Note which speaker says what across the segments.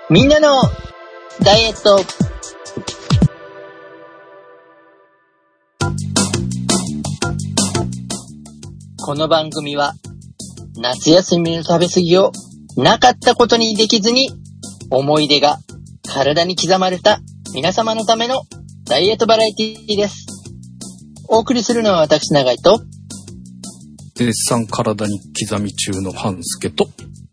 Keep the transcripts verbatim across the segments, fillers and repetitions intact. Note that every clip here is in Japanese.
Speaker 1: みんなのダイエット。この番組は夏休みの食べ過ぎをなかったことにできずに思い出が体に刻まれた皆様のためのダイエットバラエティです。お送りするのは私永井と
Speaker 2: 絶賛体に刻み中の半助と、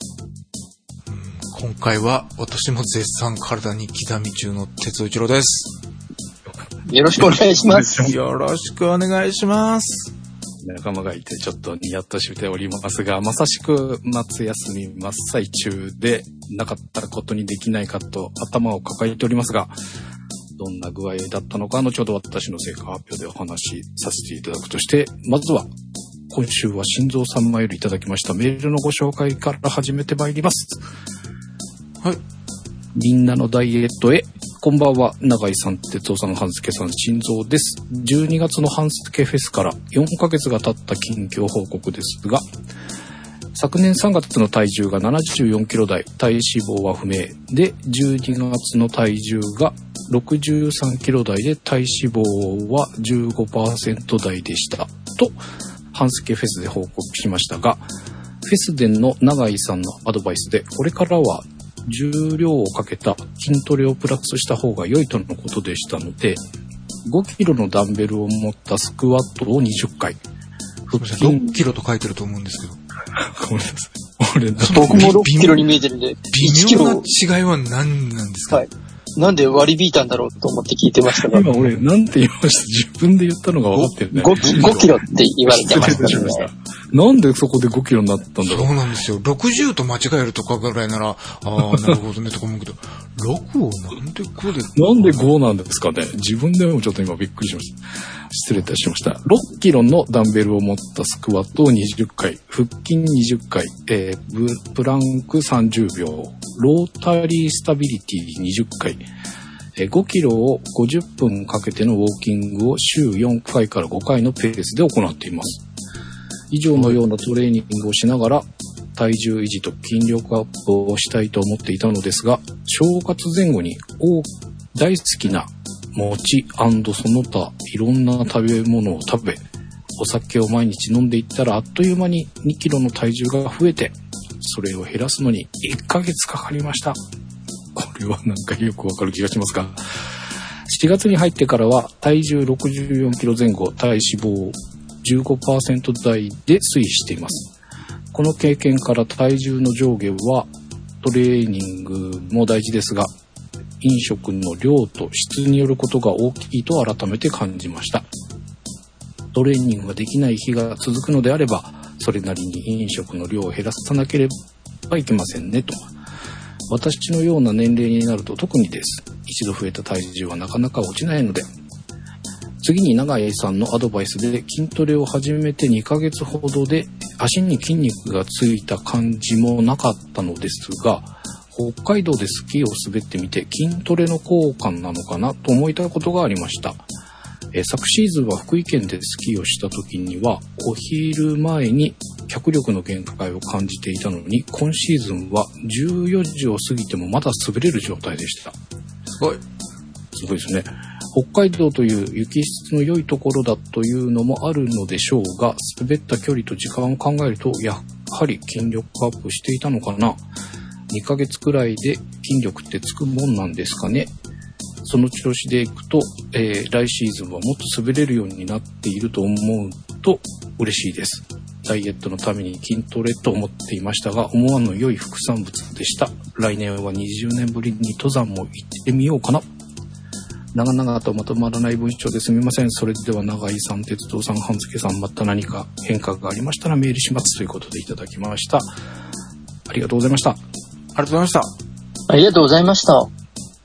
Speaker 3: 今回は私も絶賛体に刻み中の哲夫一郎です。
Speaker 1: よろしくお願いします。
Speaker 3: よろしくお願いします。
Speaker 2: 仲間がいてちょっとニヤッとしておりますが、まさしく夏休み真っ最中でなかったことにできないかと頭を抱えておりますが、どんな具合だったのか後ほど私の成果発表でお話しさせていただくとして、まずは今週は心臓さんまよりいただきましたメールのご紹介から始めてまいります。
Speaker 3: はい。
Speaker 2: みんなのダイエットへ。こんばんは、永井さん、哲夫さん、半助さん、心臓です。じゅうにがつの半助フェスからよんかげつが経った近況報告ですが、昨年さんがつの体重がななじゅうよんキロ台、体脂肪は不明で、じゅうにがつの体重がろくじゅうさんキロ台で、体脂肪は じゅうごパーセント 台でしたと、半助フェスで報告しましたが、フェスでの永井さんのアドバイスで、これからは重量をかけた筋トレをプラスした方が良いとのことでしたので、ごキロのダンベルを持ったスクワットをにじゅっかい、
Speaker 3: 腹筋ろっキロと書いてると思うんですけど、
Speaker 2: ごめんなさい、俺
Speaker 1: 僕もろっキロに見えてるんで、
Speaker 3: 微妙な違いは何なんですか？
Speaker 1: はい、なんで割り引いたんだろうと思って聞いてましたが、
Speaker 2: 今俺なんて言いました？自分で言ったのが分かってるね。
Speaker 1: ごキロって言われてましたね。
Speaker 2: なんでそこでごキロになったんだろう。
Speaker 3: そうなんですよ。ろくじゅうと間違えるとかぐらいなら、ああ、なるほどねとか思うけど、ろくをなんでごで。
Speaker 2: なんでごなんですかね。自分でもちょっと今びっくりしました。失礼いたしました。ろっキロのダンベルを持ったスクワットをにじゅっかい、腹筋にじゅっかい、えー、プランクさんじゅうびょう、ロータリースタビリティにじゅっかい、ごキロをごじゅっぷんかけてのウォーキングを週よんかいからごかいのペースで行っています。以上のようなトレーニングをしながら体重維持と筋力アップをしたいと思っていたのですが、正月前後に大好きな餅&その他いろんな食べ物を食べ、お酒を毎日飲んでいったらあっという間ににキロの体重が増えて、それを減らすのにいっかげつかかりました。これはなんかよくわかる気がしますが、しちがつに入ってからは体重ろくじゅうよんキロ前後、体脂肪 じゅうごパーセント 台で推移しています。この経験から体重の上下はトレーニングも大事ですが、飲食の量と質によることが大きいと改めて感じました。トレーニングができない日が続くのであれば、それなりに飲食の量を減らさなければいけませんねと。私のような年齢になると特にです。一度増えた体重はなかなか落ちないので、次に永井さんのアドバイスで筋トレを始めてにかげつほどで足に筋肉がついた感じもなかったのですが、北海道でスキーを滑ってみて筋トレの効果なのかなと思いたことがありました。え昨シーズンは福井県でスキーをした時にはお昼前に脚力の限界を感じていたのに、今シーズンはじゅうよじを過ぎてもまだ滑れる状態でした。
Speaker 3: すごい。
Speaker 2: すごいですね。北海道という雪質の良いところだというのもあるのでしょうが、滑った距離と時間を考えるとやはり筋力アップしていたのかな。にかげつくらいで筋力ってつくもんなんですかね。その調子でいくと、えー、来シーズンはもっと滑れるようになっていると思うと嬉しいです。ダイエットのために筋トレと思っていましたが、思わぬ良い副産物でした。来年はにじゅうねんぶりに登山も行ってみようかな。長々とまとまらない文章ですみません。それでは永井さん、哲夫さん、半助さん、また何か変化がありましたらメールしますということでいただきました。ありがとうございました。あ
Speaker 3: りがとうございました。
Speaker 1: ありがとうございました。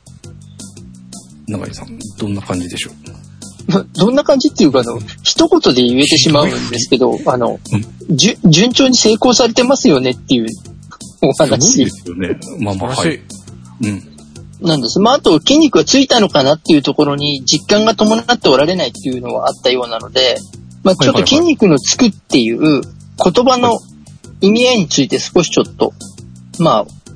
Speaker 2: 永井さん、どんな感じでしょ
Speaker 1: う？どんな感じっていうか、あの、一言で言えてしまうんですけど、あの、うん、じゅ順調に成功されてますよねっていうお話。
Speaker 2: そうですよね。まあまあ、はい。うん。
Speaker 1: なんです。まあ、あと筋肉がついたのかなっていうところに実感が伴っておられないっていうのはあったようなので、まあ、ちょっと筋肉のつくっていう言葉の意味合いについて少しちょっと、まあ、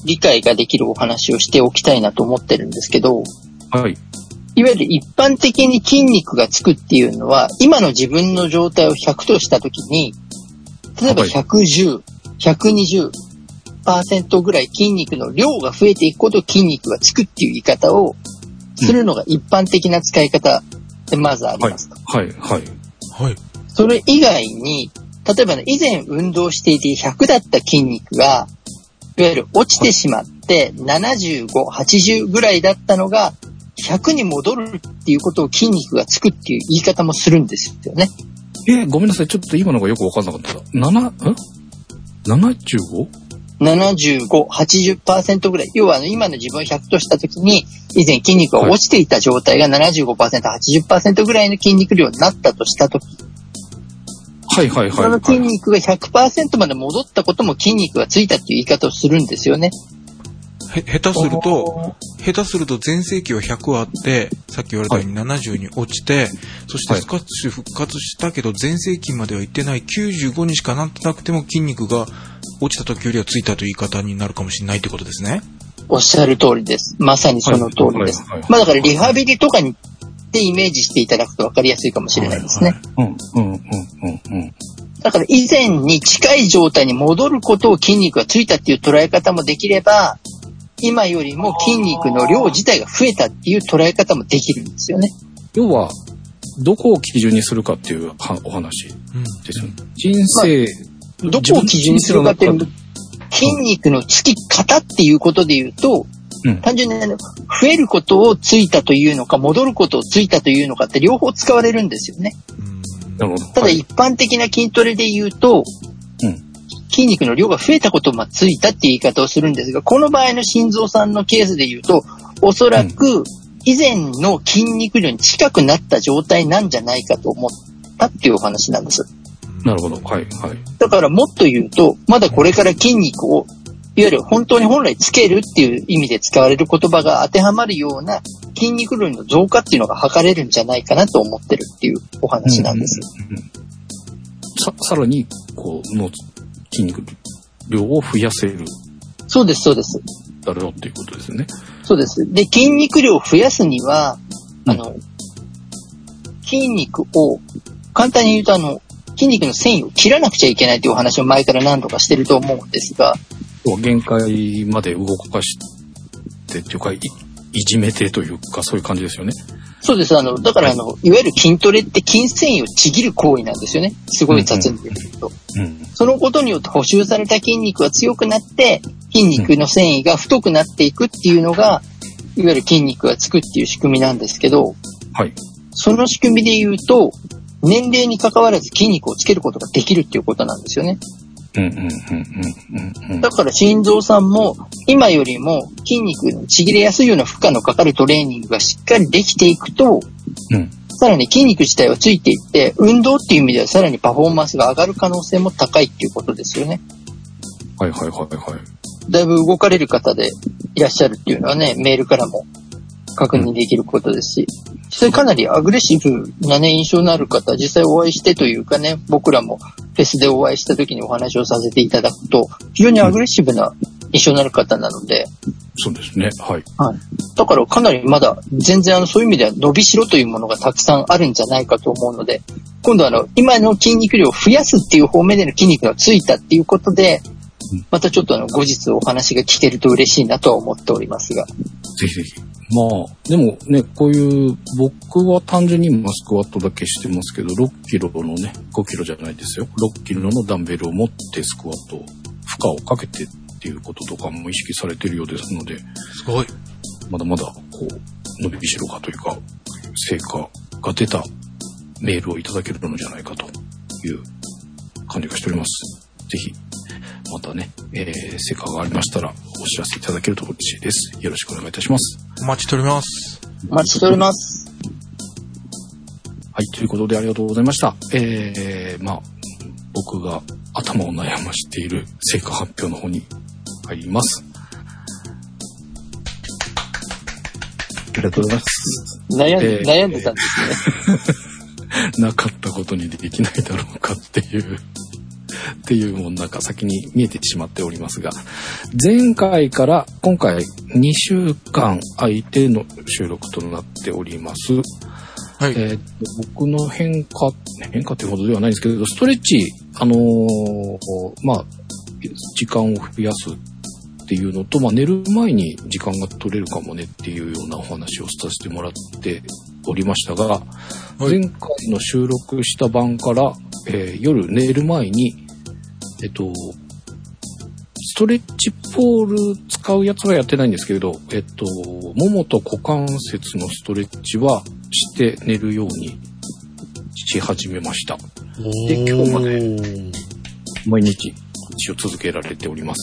Speaker 1: 理解ができるお話をしておきたいなと思ってるんですけど、
Speaker 2: はい。
Speaker 1: いわゆる一般的に筋肉がつくっていうのは、今の自分の状態をひゃくとしたときに、例えばひゃくじゅう、ひゃくにじゅっパーセント ぐらい筋肉の量が増えていくほど筋肉がつくっていう言い方をするのが一般的な使い方でまずありますと。
Speaker 2: はい、はい、
Speaker 3: はい。
Speaker 1: それ以外に、例えばね、以前運動していてひゃくだった筋肉が、いわゆる落ちてしまってななじゅうご、はちじゅうぐらいだったのがひゃくに戻るっていうことを筋肉がつくっていう言い方もするんですよね。
Speaker 2: えー、ごめんなさい。ちょっと今のがよくわかんなかった。なな、ん ?ななじゅうご?
Speaker 1: ななじゅうご、はちじゅっパーセント ぐらい。要はあの今の自分をひゃくとしたときに、以前筋肉が落ちていた状態が ななじゅうごパーセント、はちじゅっパーセント ぐらいの筋肉量になったとしたとき、
Speaker 2: はいはいはい。
Speaker 1: その筋肉が ひゃくパーセント まで戻ったことも筋肉がついたっていう言い方をするんですよね。
Speaker 3: へ、下手すると、下手すると全盛期はひゃくあって、さっき言われたようにななじゅうに落ちて、はい、そして少し復活したけど全盛期までは行ってないきゅうじゅうごにしかなってなくても筋肉が落ちた時よりはついたという言い方になるかもしれないってことですね。
Speaker 1: おっしゃる通りです。まさにその通りです。はいはいはいはい、まあだからリハビリとかにでイメージしていただくと分かりやすいかもしれないですね。
Speaker 2: はいはい、うんうんうんうんうん。
Speaker 1: だから以前に近い状態に戻ることを筋肉がついたっていう捉え方もできれば、今よりも筋肉の量自体が増えたっていう捉え方もできるんですよね。
Speaker 2: 要は、どこを基準にするかっていうお話ですよね。うん、人生、
Speaker 1: まあ、どこを基準にするかっていう筋肉のつき方っていうことで言うと、うん、単純に増えることをついたというのか、戻ることをついたというのかって両方使われるんですよね。
Speaker 2: なるほど。
Speaker 1: ただ一般的な筋トレで言うと、うん、筋肉の量が増えたことをついたっていう言い方をするんですが、この場合の心臓さんのケースで言うと、おそらく以前の筋肉量に近くなった状態なんじゃないかと思ったっていうお話なんです。
Speaker 2: なるほど。はい、はい。
Speaker 1: だからもっと言うと、まだこれから筋肉を、いわゆる本当に本来つけるっていう意味で使われる言葉が当てはまるような筋肉量の増加っていうのが測れるんじゃないかなと思ってるっていうお話なんです。
Speaker 2: うんうんうん、さ, さらに、こう、の筋肉量を増やせる。
Speaker 1: そうです、そうです。
Speaker 2: だろうっていうことですよね。
Speaker 1: そうです。で、筋肉量を増やすには、あの、うん、筋肉を、簡単に言うとあの、筋肉の繊維を切らなくちゃいけないというお話を前から何度かしてると思うんですが、
Speaker 2: 限界まで動かしてっていうか、い, いじめてというか、そういう感じですよね。
Speaker 1: そうです。あの、だからあの、いわゆる筋トレって筋繊維をちぎる行為なんですよね。すごい雑に言うと、うんうん。そのことによって補修された筋肉が強くなって、筋肉の繊維が太くなっていくっていうのが、いわゆる筋肉がつくっていう仕組みなんですけど、
Speaker 2: はい。
Speaker 1: その仕組みで言うと、年齢に関わらず筋肉をつけることができるっていうことなんですよね。
Speaker 2: うんうんうんうんうん、
Speaker 1: だから心臓さんも今よりも筋肉のちぎれやすいような負荷のかかるトレーニングがしっかりできていくと、うん、さらに筋肉自体はついていって運動っていう意味ではさらにパフォーマンスが上がる可能性も高いっていうことですよね。
Speaker 2: はいはいはいはい。
Speaker 1: だいぶ動かれる方でいらっしゃるっていうのはね、メールからも確認できることですし、実際かなりアグレッシブなね、印象のある方、実際お会いしてというかね、僕らもフェスでお会いした時にお話をさせていただくと、非常にアグレッシブな印象のある方なので、
Speaker 2: うん、そうですね、はい。
Speaker 1: はい。だからかなりまだ全然あのそういう意味では伸びしろというものがたくさんあるんじゃないかと思うので、今度はあの今の筋肉量を増やすっていう方面での筋肉がついたっていうことで、またちょっとあの後日お話が聞けると嬉しいなとは思っておりますが。
Speaker 2: ぜひぜひ。まあ、でもね、こういう、僕は単純に今スクワットだけしてますけど、ろっキロのね、ごキロじゃないですよ。ろっキロのダンベルを持ってスクワット、負荷をかけてっていうこととかも意識されているようですので、
Speaker 3: すごい。ま
Speaker 2: だまだ、こう、伸びしろがというか、成果が出たメールをいただけるのじゃないかという感じがしております。ぜひ、またね、えー、成果がありましたらお知らせいただけると嬉しいです。よろしくお願いいたします。
Speaker 3: お待ちしております。
Speaker 1: お待ちしております。
Speaker 2: はい、ということでありがとうございました。えー、まあ、僕が頭を悩ましている成果発表の方に入ります。ありがとうございます。
Speaker 1: 悩んで、えー、悩んでたんですね。
Speaker 2: なかったことにできないだろうかっていうっていうもうなんか先に見えてしまっておりますが、前回から今回にしゅうかん空いての収録となっております。はい。えー、僕の変化、変化というほどではないんですけど、ストレッチ、あのー、まあ、時間を増やすっていうのと、まあ、寝る前に時間が取れるかもねっていうようなお話をさせてもらっておりましたが、はい、前回の収録した晩から、えー、夜寝る前に、えっと、ストレッチポール使うやつはやってないんですけど、えっと、ももと股関節のストレッチはして寝るようにし始めました。で、今日まで毎日一応続けられております。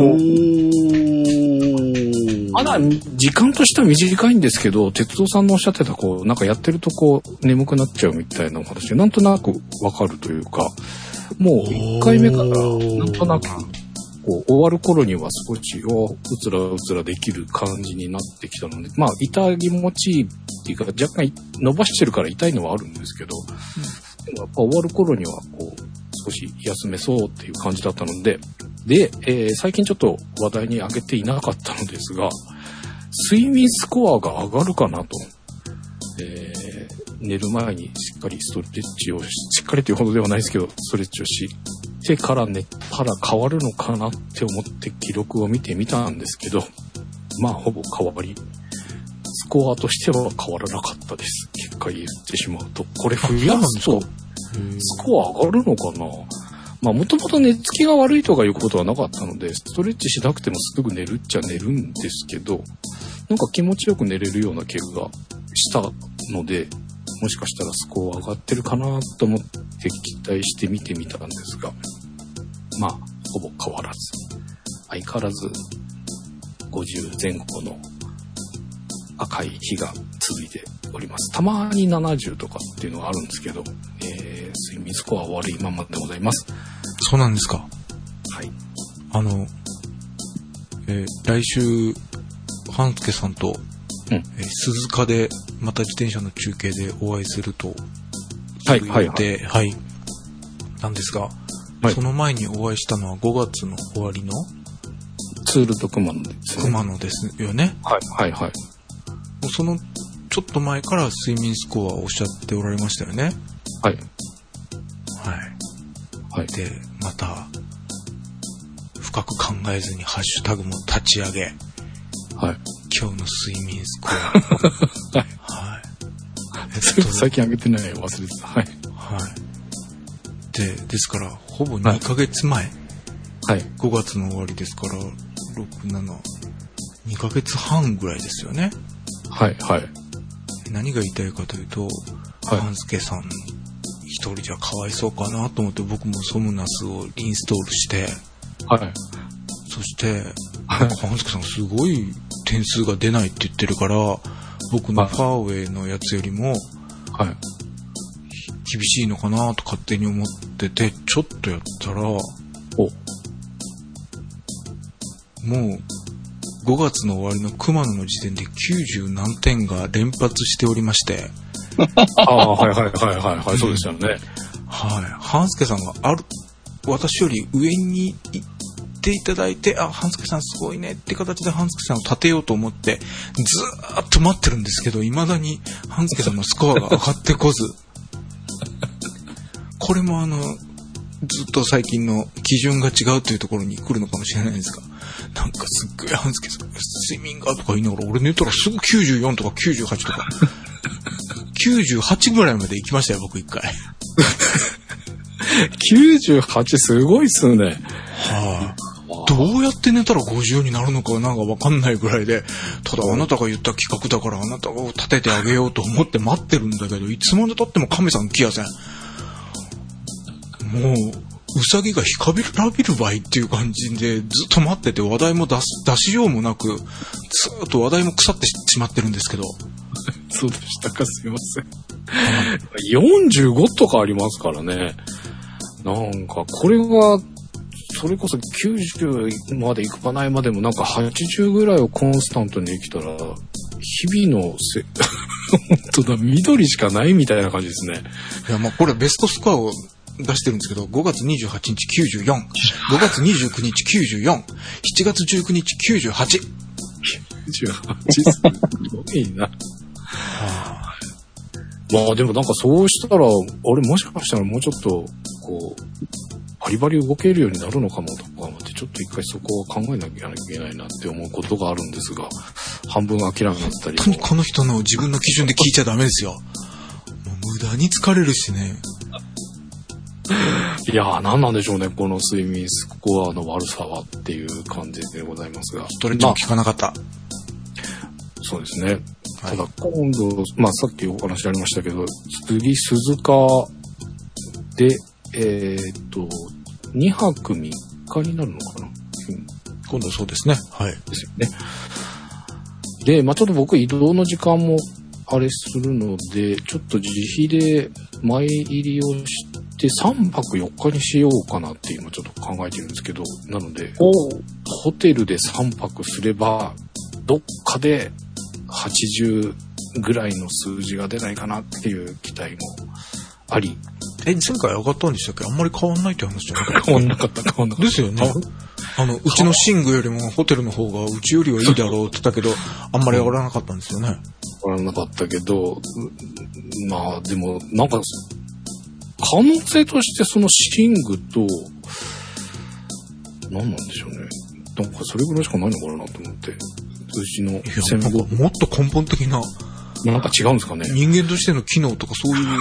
Speaker 2: まだ時間としては短いんですけど、鉄道さんのおっしゃってたこう、なんかやってるとこう眠くなっちゃうみたいなお話でなんとなくわかるというか、もういっかいめからなんとなくこう終わる頃には少しうつらうつらできる感じになってきたので、まあ痛気持ちいいっていうか若干伸ばしてるから痛いのはあるんですけど、うん、でもやっぱ終わる頃にはこう少し休めそうっていう感じだったので、で、えー、最近ちょっと話題に上げていなかったのですが、睡眠スコアが上がるかなと、えー、寝る前にしっかりストレッチをしっかりというほどではないですけどストレッチをしてから寝たら変わるのかなって思って記録を見てみたんですけど、まあほぼ変わり、スコアとしては変わらなかったです。結果言ってしまうと、これ増やすとスコア上がるのかな。まあもともと寝つきが悪いとかいうことはなかったので、ストレッチしなくてもすぐ寝るっちゃ寝るんですけど、なんか気持ちよく寝れるような気がしたので、もしかしたらスコア上がってるかなと思って期待して見てみたんですが、まあほぼ変わらず、相変わらずごじゅうぜん後の赤い日が続いております。たまにななじゅうとかっていうのがあるんですけど、えー、睡眠スコアは悪いままでございます。
Speaker 3: そうなんですか。
Speaker 2: はい。
Speaker 3: あの、えー、来週半助さんと、うん、えー、鈴鹿でまた自転車の中継でお会いすると
Speaker 2: はいはいはい、
Speaker 3: はい、なんですが、はい、その前にお会いしたのはごがつの終わりの
Speaker 2: ツールと熊野ですね。
Speaker 3: 熊野ですよね。
Speaker 2: はいはいはい。
Speaker 3: もうそのちょっと前から睡眠スコアをおっしゃっておられましたよね。
Speaker 2: はい。
Speaker 3: はい。はい。で、また、深く考えずにハッシュタグも立ち上げ。
Speaker 2: はい。
Speaker 3: 今日の睡眠スコア。はい。はい。
Speaker 2: えっと、最近上げてない忘れてた。はい。
Speaker 3: はい。で、ですから、ほぼにかげつまえ。
Speaker 2: はい。
Speaker 3: ごがつの終わりですから、ろく、なな、にかげつはんぐらいですよね。
Speaker 2: はいはい。
Speaker 3: 何が言いたいかというと、
Speaker 2: はい、
Speaker 3: 半助さん一人じゃかわいそうかなと思って僕もソムナスをインストールして、
Speaker 2: はい。
Speaker 3: そして、半助さんすごい点数が出ないって言ってるから、僕のファーウェイのやつよりも、
Speaker 2: はい。
Speaker 3: 厳しいのかなと勝手に思ってて、ちょっとやったら、お、もう、ごがつの終わりの熊野の時点できゅうじゅう何点が連発しておりまして。
Speaker 2: ああ、はいはいはいはいはい、そうですよね。
Speaker 3: はい。半助さんがある、私より上に行っていただいて、あ、半助さんすごいねって形で半助さんを立てようと思って、ずーっと待ってるんですけど、未だに半助さんのスコアが上がってこず。これもあの、ずっと最近の基準が違うというところに来るのかもしれないんですが、なんかすっごい半助さんが睡眠がとか言いながら、俺寝たらすぐきゅうじゅうよんとかきゅうじゅうはちとかきゅうじゅうはちぐらいまで行きましたよ、僕一回
Speaker 2: きゅうじゅうはちすごいっすね。
Speaker 3: はあ、どうやって寝たらごじゅうになるのかなんかわかんないぐらいで、ただあなたが言った企画だからあなたを立ててあげようと思って待ってるんだけど、いつまで経っても亀さん来やせん。もう、うさぎが干からびる場合っていう感じでずっと待ってて、話題も出す、出しようもなく、ずーっと話題も腐ってしまってるんですけど。
Speaker 2: そうでしたか、すいません。よんじゅうごとかありますからね。なんか、これは、それこそきゅうじゅうまでいかないまでもなんかはちじゅうぐらいをコンスタントに生きたら、日々のせ、本当だ、緑しかないみたいな感じですね。
Speaker 3: いや、まあこれベストスコアを出してるんですけど、ごがつにじゅうはちにちきゅうじゅうよん、ごがつにじゅうくにちきゅうじゅうよん、しちがつじゅうくにちきゅうじゅうはち。
Speaker 2: きゅうじゅうはちすごいな。まあでもなんかそうしたら、俺もしかしたらもうちょっと、こう、バリバリ動けるようになるのかもとか思って、ちょっと一回そこは考えなきゃいけないなって思うことがあるんですが、半分諦めたり。
Speaker 3: 本当にこの人の自分の基準で聞いちゃダメですよ。もう無駄に疲れるしね。
Speaker 2: いやー、何なんでしょうね、この睡眠スコアの悪さはっていう感じでございますが。
Speaker 3: ストレッチも効かなかった。
Speaker 2: まあ、そうですね。ただ今度、まあさっきお話ありましたけど、次鈴鹿で、えー、っと、にはくみっかになるのかな、うん、
Speaker 3: 今度そうですね。はい。
Speaker 2: ですよね。で、まあちょっと僕移動の時間もあれするので、ちょっと自費で前入りをしてさんぱくよっかにしようかなって今ちょっと考えてるんですけど、なので、ホテルでさんぱくすれば、どっかではちじゅうぐらいの数字が出ないかなっていう期待もあり。
Speaker 3: え、前回上がったんでしたっけ？あんまり変わんないって話じゃなかった？
Speaker 2: 変わんなかった、変わんなかった。
Speaker 3: ですよね。あの、うちの寝具よりもホテルの方がうちよりはいいだろうって言ったけど、あんまり上がらなかったんですよね。
Speaker 2: 上がらなかったけど、まあでも、なんか、可能性としてその寝具と、何なんでしょうね。なんかそれぐらいしかないのかなと思って。うちの
Speaker 3: 専門もっと根本的な、
Speaker 2: なんか違うんですかね。
Speaker 3: 人間としての機能とかそういう。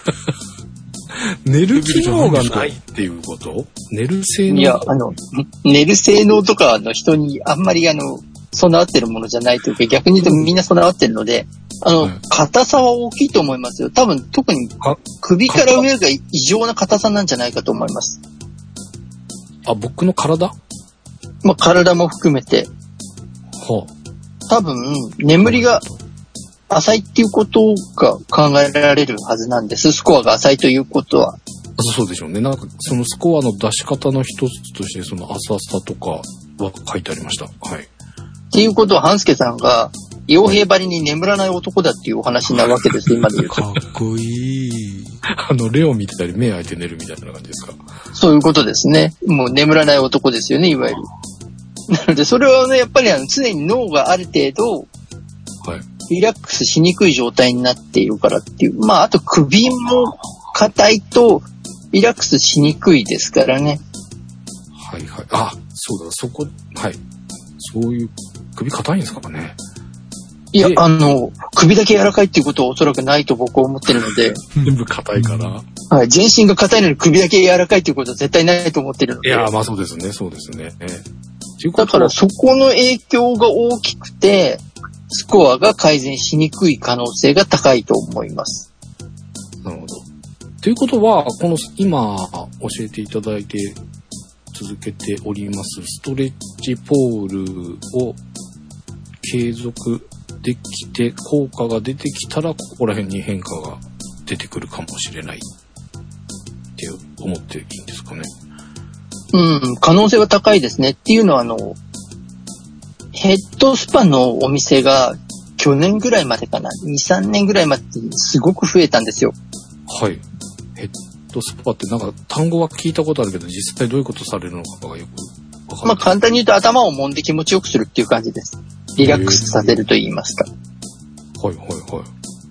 Speaker 2: 寝る機能がないっていうこと？寝る性能？
Speaker 1: いや、あの、寝る性能とかの人にあんまりあの、備わってるものじゃないというか、逆に言うとみんな備わってるので、あの、はい、硬さは大きいと思いますよ。多分特に首から上が異常な硬さなんじゃないかと思います。
Speaker 2: あ、僕の体？
Speaker 1: まあ、体も含めて。
Speaker 2: は
Speaker 1: あ、多分、眠りが浅いっていうことが考えられるはずなんです。スコアが浅いということは。
Speaker 2: そうでしょうね。なんか、そのスコアの出し方の一つとして、その浅さとかは書いてありました。はい。
Speaker 1: っていうことは、半助さんが、傭兵張りに眠らない男だっていうお話なわけです、今で言うと。
Speaker 3: かっこいい。
Speaker 2: あの、レオ見てたり目開いて寝るみたいな感じですか？
Speaker 1: そういうことですね。もう眠らない男ですよね、いわゆる。なので、それはね、やっぱりあの常に脳がある程度、
Speaker 2: はい。
Speaker 1: リラックスしにくい状態になっているからっていう。まあ、あと首も硬いとリラックスしにくいですからね。
Speaker 2: はいはい。あ、そうだ、そこ、はい。そういう、首硬いんですかね。
Speaker 1: いや、あの、首だけ柔らかいっていうことはおそらくないと僕は思ってるので。
Speaker 2: 全部硬いから。
Speaker 1: はい。全身が硬いのに首だけ柔らかいっていうことは絶対ないと思ってるので。
Speaker 2: いや、まあそうですね、そうですね。え
Speaker 1: ー、だからそこの影響が大きくて、スコアが改善しにくい可能性が高いと思います。
Speaker 2: なるほど。ということは、この今教えていただいて続けておりますストレッチポールを継続できて効果が出てきたら、ここら辺に変化が出てくるかもしれないって思っていいんですかね。
Speaker 1: うん、可能性は高いですね。っていうのはあの、ヘッドスパのお店が去年ぐらいまでかな、に、さんねんぐらいまですごく増えたんですよ。
Speaker 2: はい。ヘッドスパってなんか単語は聞いたことあるけど、実際どういうことされるのかがよくわかる。
Speaker 1: まあ簡単に言うと頭を揉んで気持ちよくするっていう感じです。リラックスさせると言いますか。
Speaker 2: はいはいはい。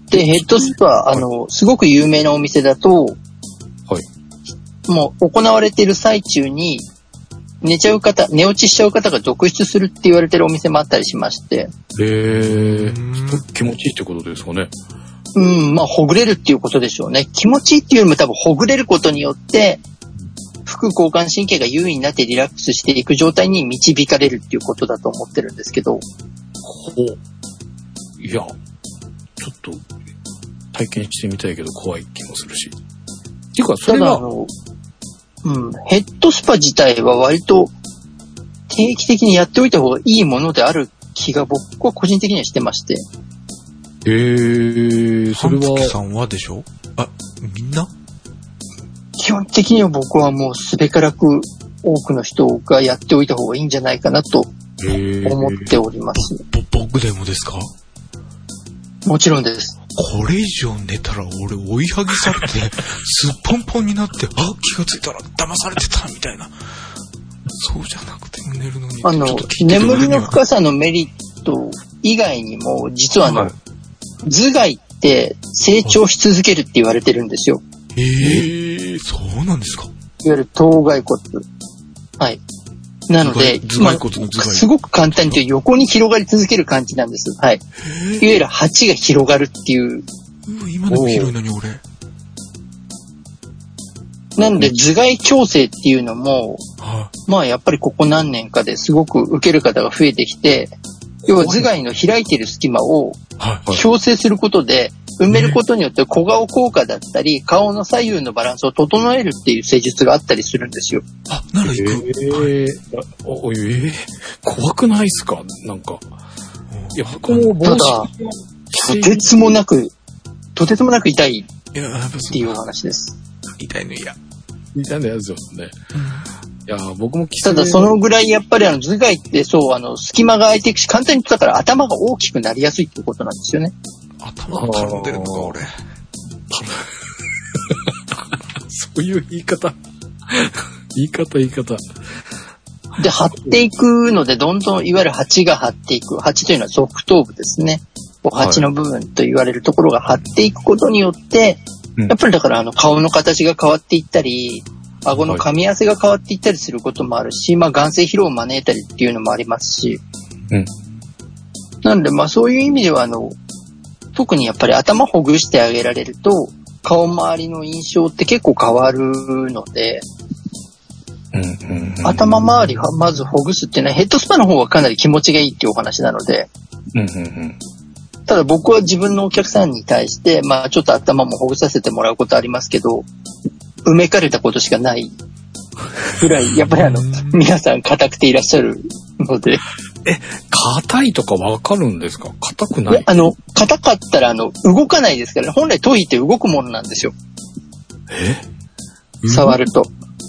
Speaker 1: で、ヘッドスパ、あの、すごく有名なお店だと、はい。もう行われている最中に、寝ちゃう方、寝落ちしちゃう方が続出するって言われてるお店もあったりしまして。
Speaker 2: へー。気持ちいいってことですかね。
Speaker 1: うん、まあ、ほぐれるっていうことでしょうね。気持ちいいっていうよりも多分ほぐれることによって、副交感神経が優位になってリラックスしていく状態に導かれるっていうことだと思ってるんですけど。ほ
Speaker 2: う。いや、ちょっと体験してみたいけど怖い気もするし。っていうか、それは、
Speaker 1: うん、ヘッドスパ自体は割と定期的にやっておいた方がいいものである気が僕は個人的にはしてまして。
Speaker 2: へー、それは。
Speaker 3: 半月さんはでしょ？あ、みんな？
Speaker 1: 基本的には僕はもうすべからく多くの人がやっておいた方がいいんじゃないかなと思っております。
Speaker 3: ぼ僕でもですか？
Speaker 1: もちろんです。
Speaker 3: これ以上寝たら俺追いはぎされて、すっぽんぽんになって、あ、気がついたら騙されてたみたいな。そうじゃなくて寝るのに。
Speaker 1: あの、眠りの深さのメリット以外にも、実はあの、はい、頭蓋って成長し続けるって言われてるんですよ。
Speaker 3: へえー、そうなんですか。いわ
Speaker 1: ゆる頭蓋骨。はい。なので、
Speaker 3: 頭蓋骨の頭蓋、
Speaker 1: まあ、すごく簡単に言うと横に広がり続ける感じなんです。はい。いわゆる鉢が広がるっていう。
Speaker 3: う今でも広いのに俺。
Speaker 1: なので頭蓋矯正っていうのも、はあ、まあやっぱりここ何年かですごく受ける方が増えてきて、要は頭蓋の開いてる隙間を矯正することで、埋めることによって小顔効果だったり、顔の左右のバランスを整えるっていう施術があったりするんですよ。
Speaker 3: あ、なら行く。
Speaker 2: えー、おえー、怖くないっすかなんか。いや、僕も
Speaker 1: ただ、とてつもなく、とてつもなく痛いっていうお話です。
Speaker 3: 痛いの嫌。
Speaker 2: 痛いの嫌ですよね。うん、いや、僕も
Speaker 1: ただそのぐらいやっぱりあの頭蓋ってそう、あの、隙間が空いていくし、簡単に言ったから頭が大きくなりやすいっていうことなんですよね。
Speaker 3: 頭が絡んでるのか、俺。
Speaker 2: そういう言い方。言い方、言い方。
Speaker 1: で、張っていくので、どんどん、いわゆる鉢が張っていく。鉢というのは側頭部ですね。鉢の部分と言われるところが張っていくことによって、はい、やっぱりだからあの顔の形が変わっていったり、顎の噛み合わせが変わっていったりすることもあるし、まあ眼性疲労を招いたりっていうのもありますし。うん。なので、まあそういう意味ではあの、特にやっぱり頭ほぐしてあげられると、顔周りの印象って結構変わるので、うんうんうん、頭周りはまずほぐすっていうのはヘッドスパの方がかなり気持ちがいいっていうお話なので、うんうんうん、ただ僕は自分のお客さんに対して、まあちょっと頭もほぐさせてもらうことありますけど、埋めかれたことしかないぐらい、やっぱりあの、皆さん硬くていらっしゃるので。
Speaker 2: え、硬いとかわかるんですか？硬くない？
Speaker 1: あの、硬かったらあの、動かないですからね。本来頭皮って動くものなんですよ。
Speaker 2: え？
Speaker 1: 触ると。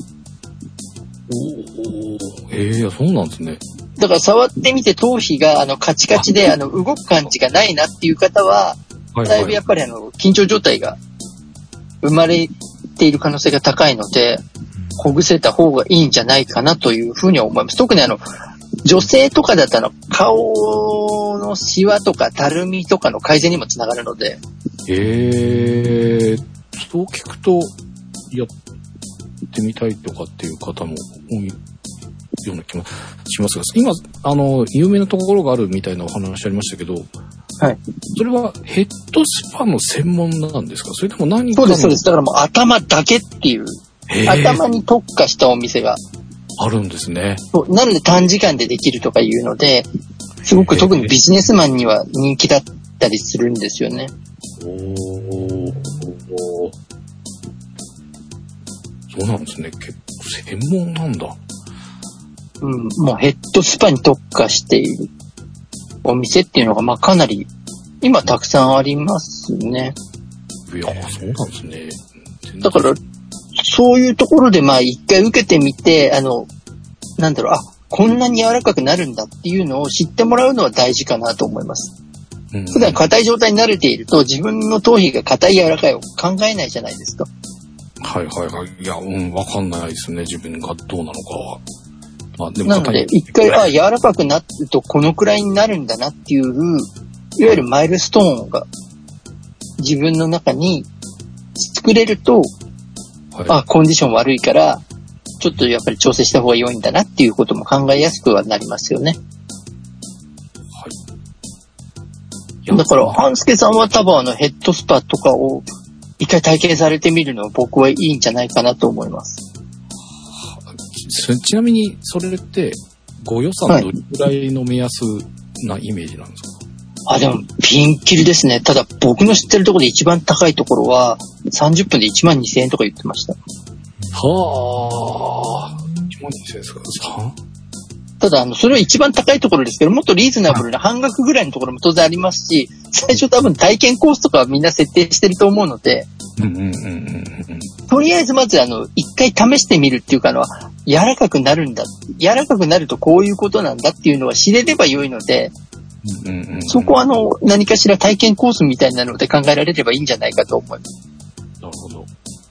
Speaker 2: おえー、そうなんですね。
Speaker 1: だから触ってみて頭皮があのカチカチであの動く感じがないなっていう方は、はいはい、だいぶやっぱりあの緊張状態が生まれている可能性が高いので、ほぐせた方がいいんじゃないかなというふうには思います。特にあの女性とかだったら顔のシワとかたるみとかの改善にもつながるので。
Speaker 2: えー、そう聞くとやってみたいとかっていう方も多いような気もしますが、今あの有名なところがあるみたいなお話ありましたけど、はい、それはヘッドスパの専門なんですか？それとも何かの？そうですそうです。だからもう頭だけっていう、頭に特化したお店があるんですね。
Speaker 1: そうなので短時間でできるとかいうので、すごく特にビジネスマンには人気だったりするんですよね。おー、
Speaker 2: そうなんですね。結構専門なんだ。
Speaker 1: うん、もうヘッドスパに特化しているお店っていうのがまあかなり今たくさんありますね。
Speaker 2: いや、そうなんですね。
Speaker 1: だからそういうところでまあ一回受けてみて、あのなんだろう、あ、こんなに柔らかくなるんだっていうのを知ってもらうのは大事かなと思います。うん、普段硬い状態に慣れていると自分の頭皮が硬い柔らかいを考えないじゃないですか。
Speaker 2: はいはいはい。いや、うん、わかんないですね。自分がどうなのかは。
Speaker 1: まあ、でもなので、一回、あ、柔らかくなるとこのくらいになるんだなっていう、いわゆるマイルストーンが自分の中に作れると、はい、あ、コンディション悪いから、ちょっとやっぱり調整した方が良いんだなっていうことも考えやすくはなりますよね。はい。だから、半助さんは多分あのヘッドスパとかを一回体験されてみるのは僕はいいんじゃないかなと思います。
Speaker 2: ちなみにそれってご予算どれくらいの目安なイメージなんですか？
Speaker 1: はい、あ、でもピンキリですね。ただ僕の知ってるところで一番高いところはさんじゅっぷんでいちまんにせんえんとか言ってました。
Speaker 2: はあ。いちまんにせんえんですか？
Speaker 1: ただあのそれは一番高いところですけど、もっとリーズナブルな半額ぐらいのところも当然ありますし、最初多分体験コースとかはみんな設定してると思うので、うんうんうんうん、とりあえずまずあの一回試してみるっていうかのは柔らかくなるんだ、柔らかくなるとこういうことなんだっていうのは知れれば良いので、
Speaker 2: うんうんうん、
Speaker 1: そこはあの、何かしら体験コースみたいなので考えられればいいんじゃないかと思います。
Speaker 2: なるほど。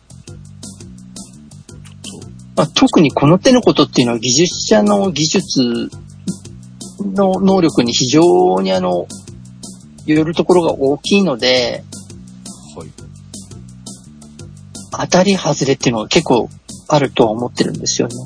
Speaker 1: まあ、特にこの手のことっていうのは技術者の技術の能力に非常にあの、よるところが大きいので、
Speaker 2: はい、
Speaker 1: 当たり外れっていうのが結構あるとは思ってるんですよね。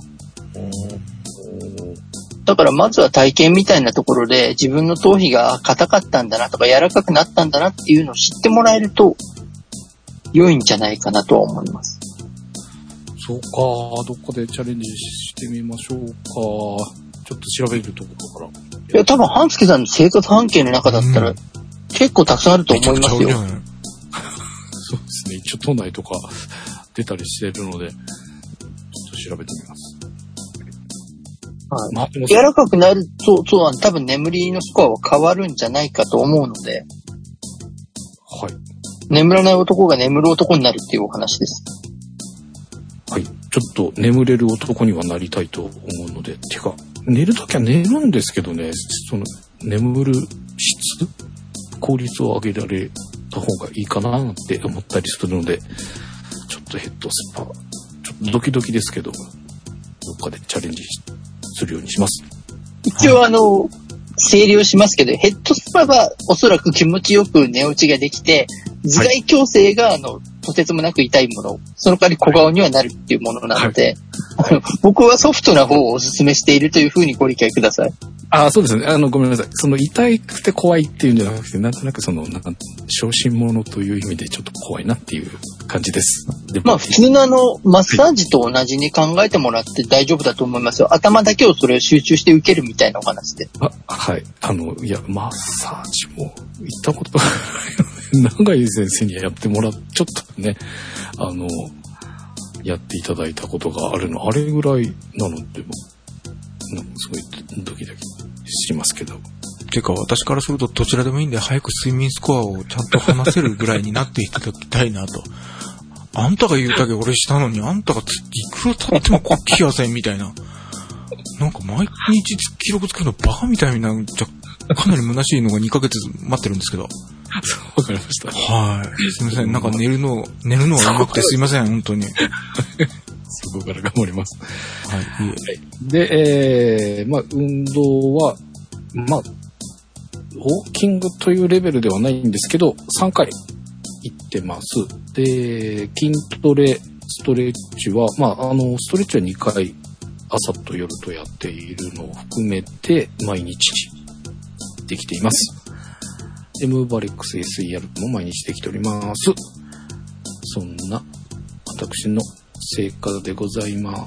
Speaker 1: だからまずは体験みたいなところで自分の頭皮が硬かったんだなとか柔らかくなったんだなっていうのを知ってもらえると良いんじゃないかなとは思います。
Speaker 2: そうか、どっかでチャレンジしてみましょうか。ちょっと調べるところから。
Speaker 1: いや、多分半助さんの生活半径の中だったら、うん、結構たくさんあると思いますよ。そうです
Speaker 2: ね。一応都内とか出たりしてるので、ちょっと調べてみます。
Speaker 1: はい。まあ、柔らかくなると、そうは多分眠りのスコアは変わるんじゃないかと思うので。
Speaker 2: はい。
Speaker 1: 眠らない男が眠る男になるっていうお話です。
Speaker 2: はい。ちょっと眠れる男にはなりたいと思うので、てか、寝るときは寝るんですけどね、その、眠る質効率を上げられた方がいいかなって思ったりするので、ちょっとヘッドスパ、ちょっとドキドキですけど、どっかでチャレンジするようにします。
Speaker 1: 一応あの、整理をしますけど、ヘッドスパはおそらく気持ちよく寝落ちができて、頭蓋矯正があの、とてつもなく痛いもの、その代わり小顔にはなるっていうものなので、はい、僕はソフトな方をお勧めしているというふうにご理解ください。
Speaker 2: ああ、そうですね。あの、ごめんなさい。その痛くて怖いっていうんじゃなくて、なんとなくその、なんか、小心者という意味でちょっと怖いなっていう感じです。で
Speaker 1: まあ、普通のあの、マッサージと同じに考えてもらって大丈夫だと思いますよ。頭だけをそれを集中して受けるみたいなお話で。
Speaker 2: あ、はい。あの、いや、マッサージも行ったことが長井先生にやってもらっちょっとね、あの、やっていただいたことがあるの、あれぐらいなのでも、なんかすごいドキドキしますけど。
Speaker 3: てか私からするとどちらでもいいんで早く睡眠スコアをちゃんと話せるぐらいになっていただきたいなと。あんたが言うだけ俺したのにあんたがいくら経ってもこっきやせんみたいな。なんか毎日記録つけるのバカみたいになっちゃかなり虚しいのがにかげつ待ってるんですけど。
Speaker 2: わかりました。
Speaker 3: はい。すみません。なんか寝るの、寝るのは上手くてすいません、本当に。
Speaker 2: そこから頑張ります。はい。はい、で、えー、まあ、運動は、まあ、ウォーキングというレベルではないんですけど、さんかい行ってます。で、筋トレ、ストレッチは、まあ、あの、ストレッチはにかい、朝と夜とやっているのを含めて、毎日できています。で、ムーバレックス エスイーアール も毎日できております。そんな、私の成果でございます。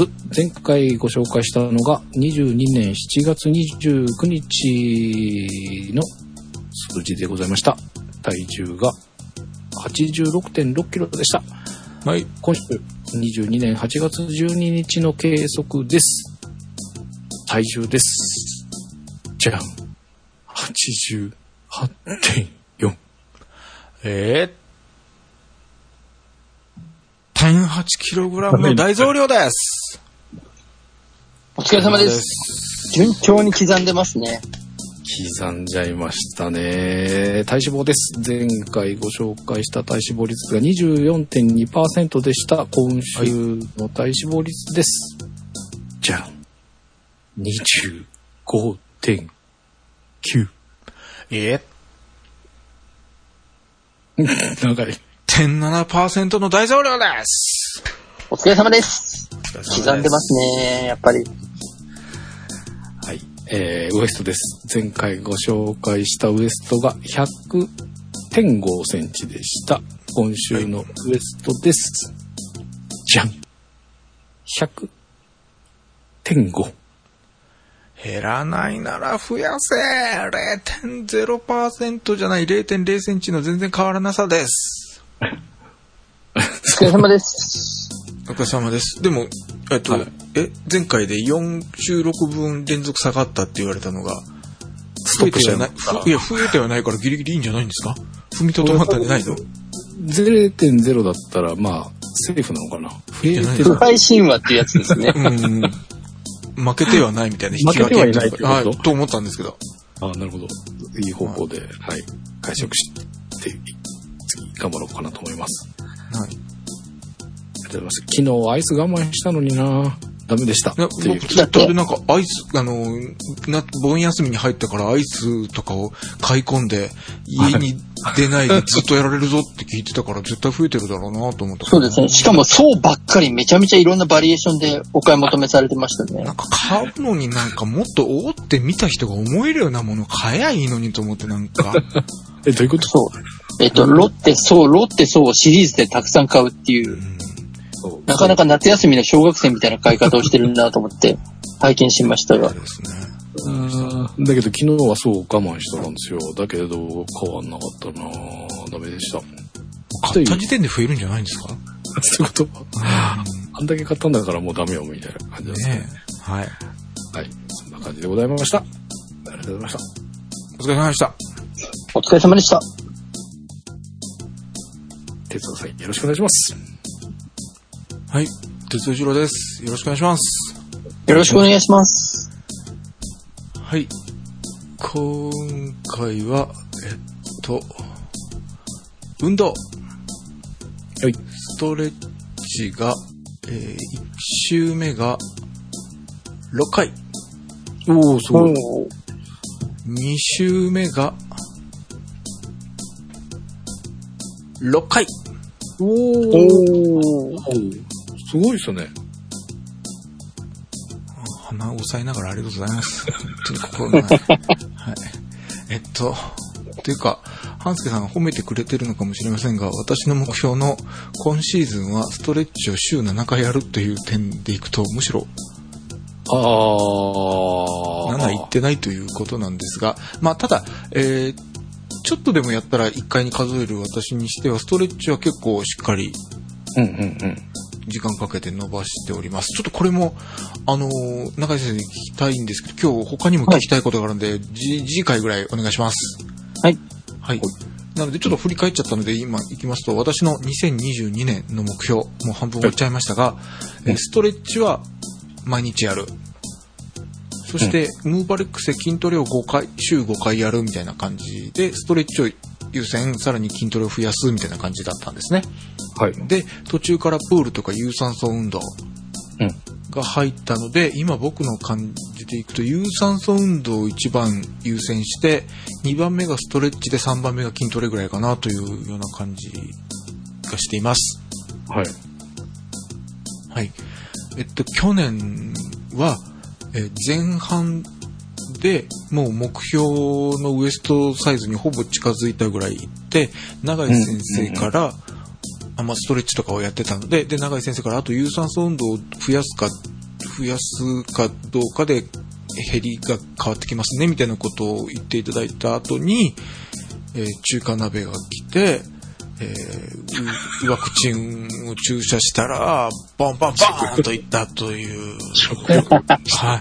Speaker 2: 前回ご紹介したのがにじゅうにねんしちがつにじゅうくにちの数字でございました。体重が はちじゅうろくてんろっキロでした。はい。今週にじゅうにねんはちがつじゅうににちの計測です。体重です。じゃん。はちじゅうはちてんよん。
Speaker 3: えーゼロてんはちキログラム の大増量です。
Speaker 1: お疲れ様です。順調に刻んでますね。
Speaker 2: 刻んじゃいましたね。体脂肪です。前回ご紹介した体脂肪率が にじゅうよんてんにパーセント でした。今週の体脂肪率です。はい、じゃん。にじゅうごてんきゅう。
Speaker 3: え
Speaker 2: ー、長い。
Speaker 3: ゼロてんななパーセント の大増量です。
Speaker 1: お疲れ様です。刻んでますね、やっぱり。
Speaker 2: はい、えー、ウエストです。前回ご紹介したウエストが ひゃくてんごセンチでした。今週のウエストです。はい、じゃん。ひゃくてんご。
Speaker 3: 減らないなら増やせ。 ゼロてんゼロパーセント じゃない ゼロてんゼロセンチの全然変わらなさです。
Speaker 1: お疲れ様です。
Speaker 3: お疲れ様です。でも、えっと、はい、え、前回でよん収録分連続下がったって言われたのが、増えてはない、いや、増えてはないからギリギリいいんじゃないんですか？踏みとどまったんじゃないの？
Speaker 2: ゼロてんゼロ だったら、まあ、セーフなのかな？増
Speaker 1: えてる。不敗神話っていうやつですね。
Speaker 3: うん。負けてはないみたいな。
Speaker 2: 負けてはいないってこと？
Speaker 3: はい、と思ったんですけど。
Speaker 2: ああ、なるほど。いい方向で、はい、はい、解釈して、次頑張ろうかなと思います。
Speaker 3: はい。ありがと
Speaker 2: うございます。昨日アイス我慢したのになダメでした。
Speaker 3: 僕ツイッターでなんかアイス、あの、な、盆休みに入ったからアイスとかを買い込んで、家に出ないでずっとやられるぞって聞いてたから絶対増えてるだろうなと思った。
Speaker 1: そうですね。しかもそうばっかりめちゃめちゃいろんなバリエーションでお買い求めされてましたね。
Speaker 3: なんか買うのになんかもっとおーって見た人が思えるようなもの買えばいいのにと思ってなんか。
Speaker 2: え、どういうこと？
Speaker 1: そう。えっと、ロッテそう、ロッテそうシリーズでたくさん買うっていう。うんなかなか夏休みの小学生みたいな買い方をしてるんだと思って拝見しましたが。そうですね。
Speaker 2: うんだけど昨日はそう我慢したんですよ。だけど変わんなかったなダメでした。
Speaker 3: 買った時点で増えるんじゃないんですか？
Speaker 2: そういうことあんだけ買ったんだからもうダメよみたいな感じですね。ね
Speaker 3: はい。はい。
Speaker 2: そんな感じでございました。ありがとうございました。
Speaker 3: お疲れ様でした。
Speaker 1: お疲れ様でした。
Speaker 2: 哲夫さんよろしくお願いします。
Speaker 3: はい、哲夫次郎です。よろしくお願いします。
Speaker 1: よろしくお願いします。
Speaker 3: はい、今回はえっと運動、はい、ストレッチが、えー、いち周目がろっかい、
Speaker 2: おおすごい。
Speaker 3: に周目がろっかい、
Speaker 2: おおすごいですね。
Speaker 3: 鼻を押さえながらありがとうございます。本当に心がない。はい。えっと、というか、半助さんが褒めてくれてるのかもしれませんが、私の目標の今シーズンはストレッチを週ななかいやるという点でいくと、むしろ、
Speaker 2: あ
Speaker 3: なないってないということなんですが、まあ、ただ、えー、ちょっとでもやったらいっかいに数える私にしては、ストレッチは結構しっかり、
Speaker 2: うんうんうん。
Speaker 3: 時間かけて伸ばしております。ちょっとこれも、あのー、中井先生に聞きたいんですけど、今日他にも聞きたいことがあるんで、はい、次回ぐらいお願いします。
Speaker 1: はい。
Speaker 3: はい。なのでちょっと振り返っちゃったので、今行きますと、私のにせんにじゅうにねんの目標、もう半分終わっちゃいましたが、はい、ストレッチは毎日やる。そして、うん、ムーバレックスで筋トレをごかい、週ごかいやるみたいな感じで、ストレッチを優先、さらに筋トレを増やすみたいな感じだったんですね。
Speaker 2: はい。
Speaker 3: で、途中からプールとか有酸素運動が入ったので、うん、今僕の感じでいくと、有酸素運動を一番優先して、にばんめがストレッチでさんばんめが筋トレぐらいかなというような感じがしています。
Speaker 2: はい。
Speaker 3: はい。えっと、去年は、え前半でもう目標のウエストサイズにほぼ近づいたぐらいいって、永井先生から、うんうんあまあ、ストレッチとかをやってたので、で、永井先生からあと有酸素運動を増やすか、増やすかどうかで減りが変わってきますね、みたいなことを言っていただいた後に、えー、中華鍋が来て、えー、ワクチンを注射したら、バンバンバーンといったという、はい、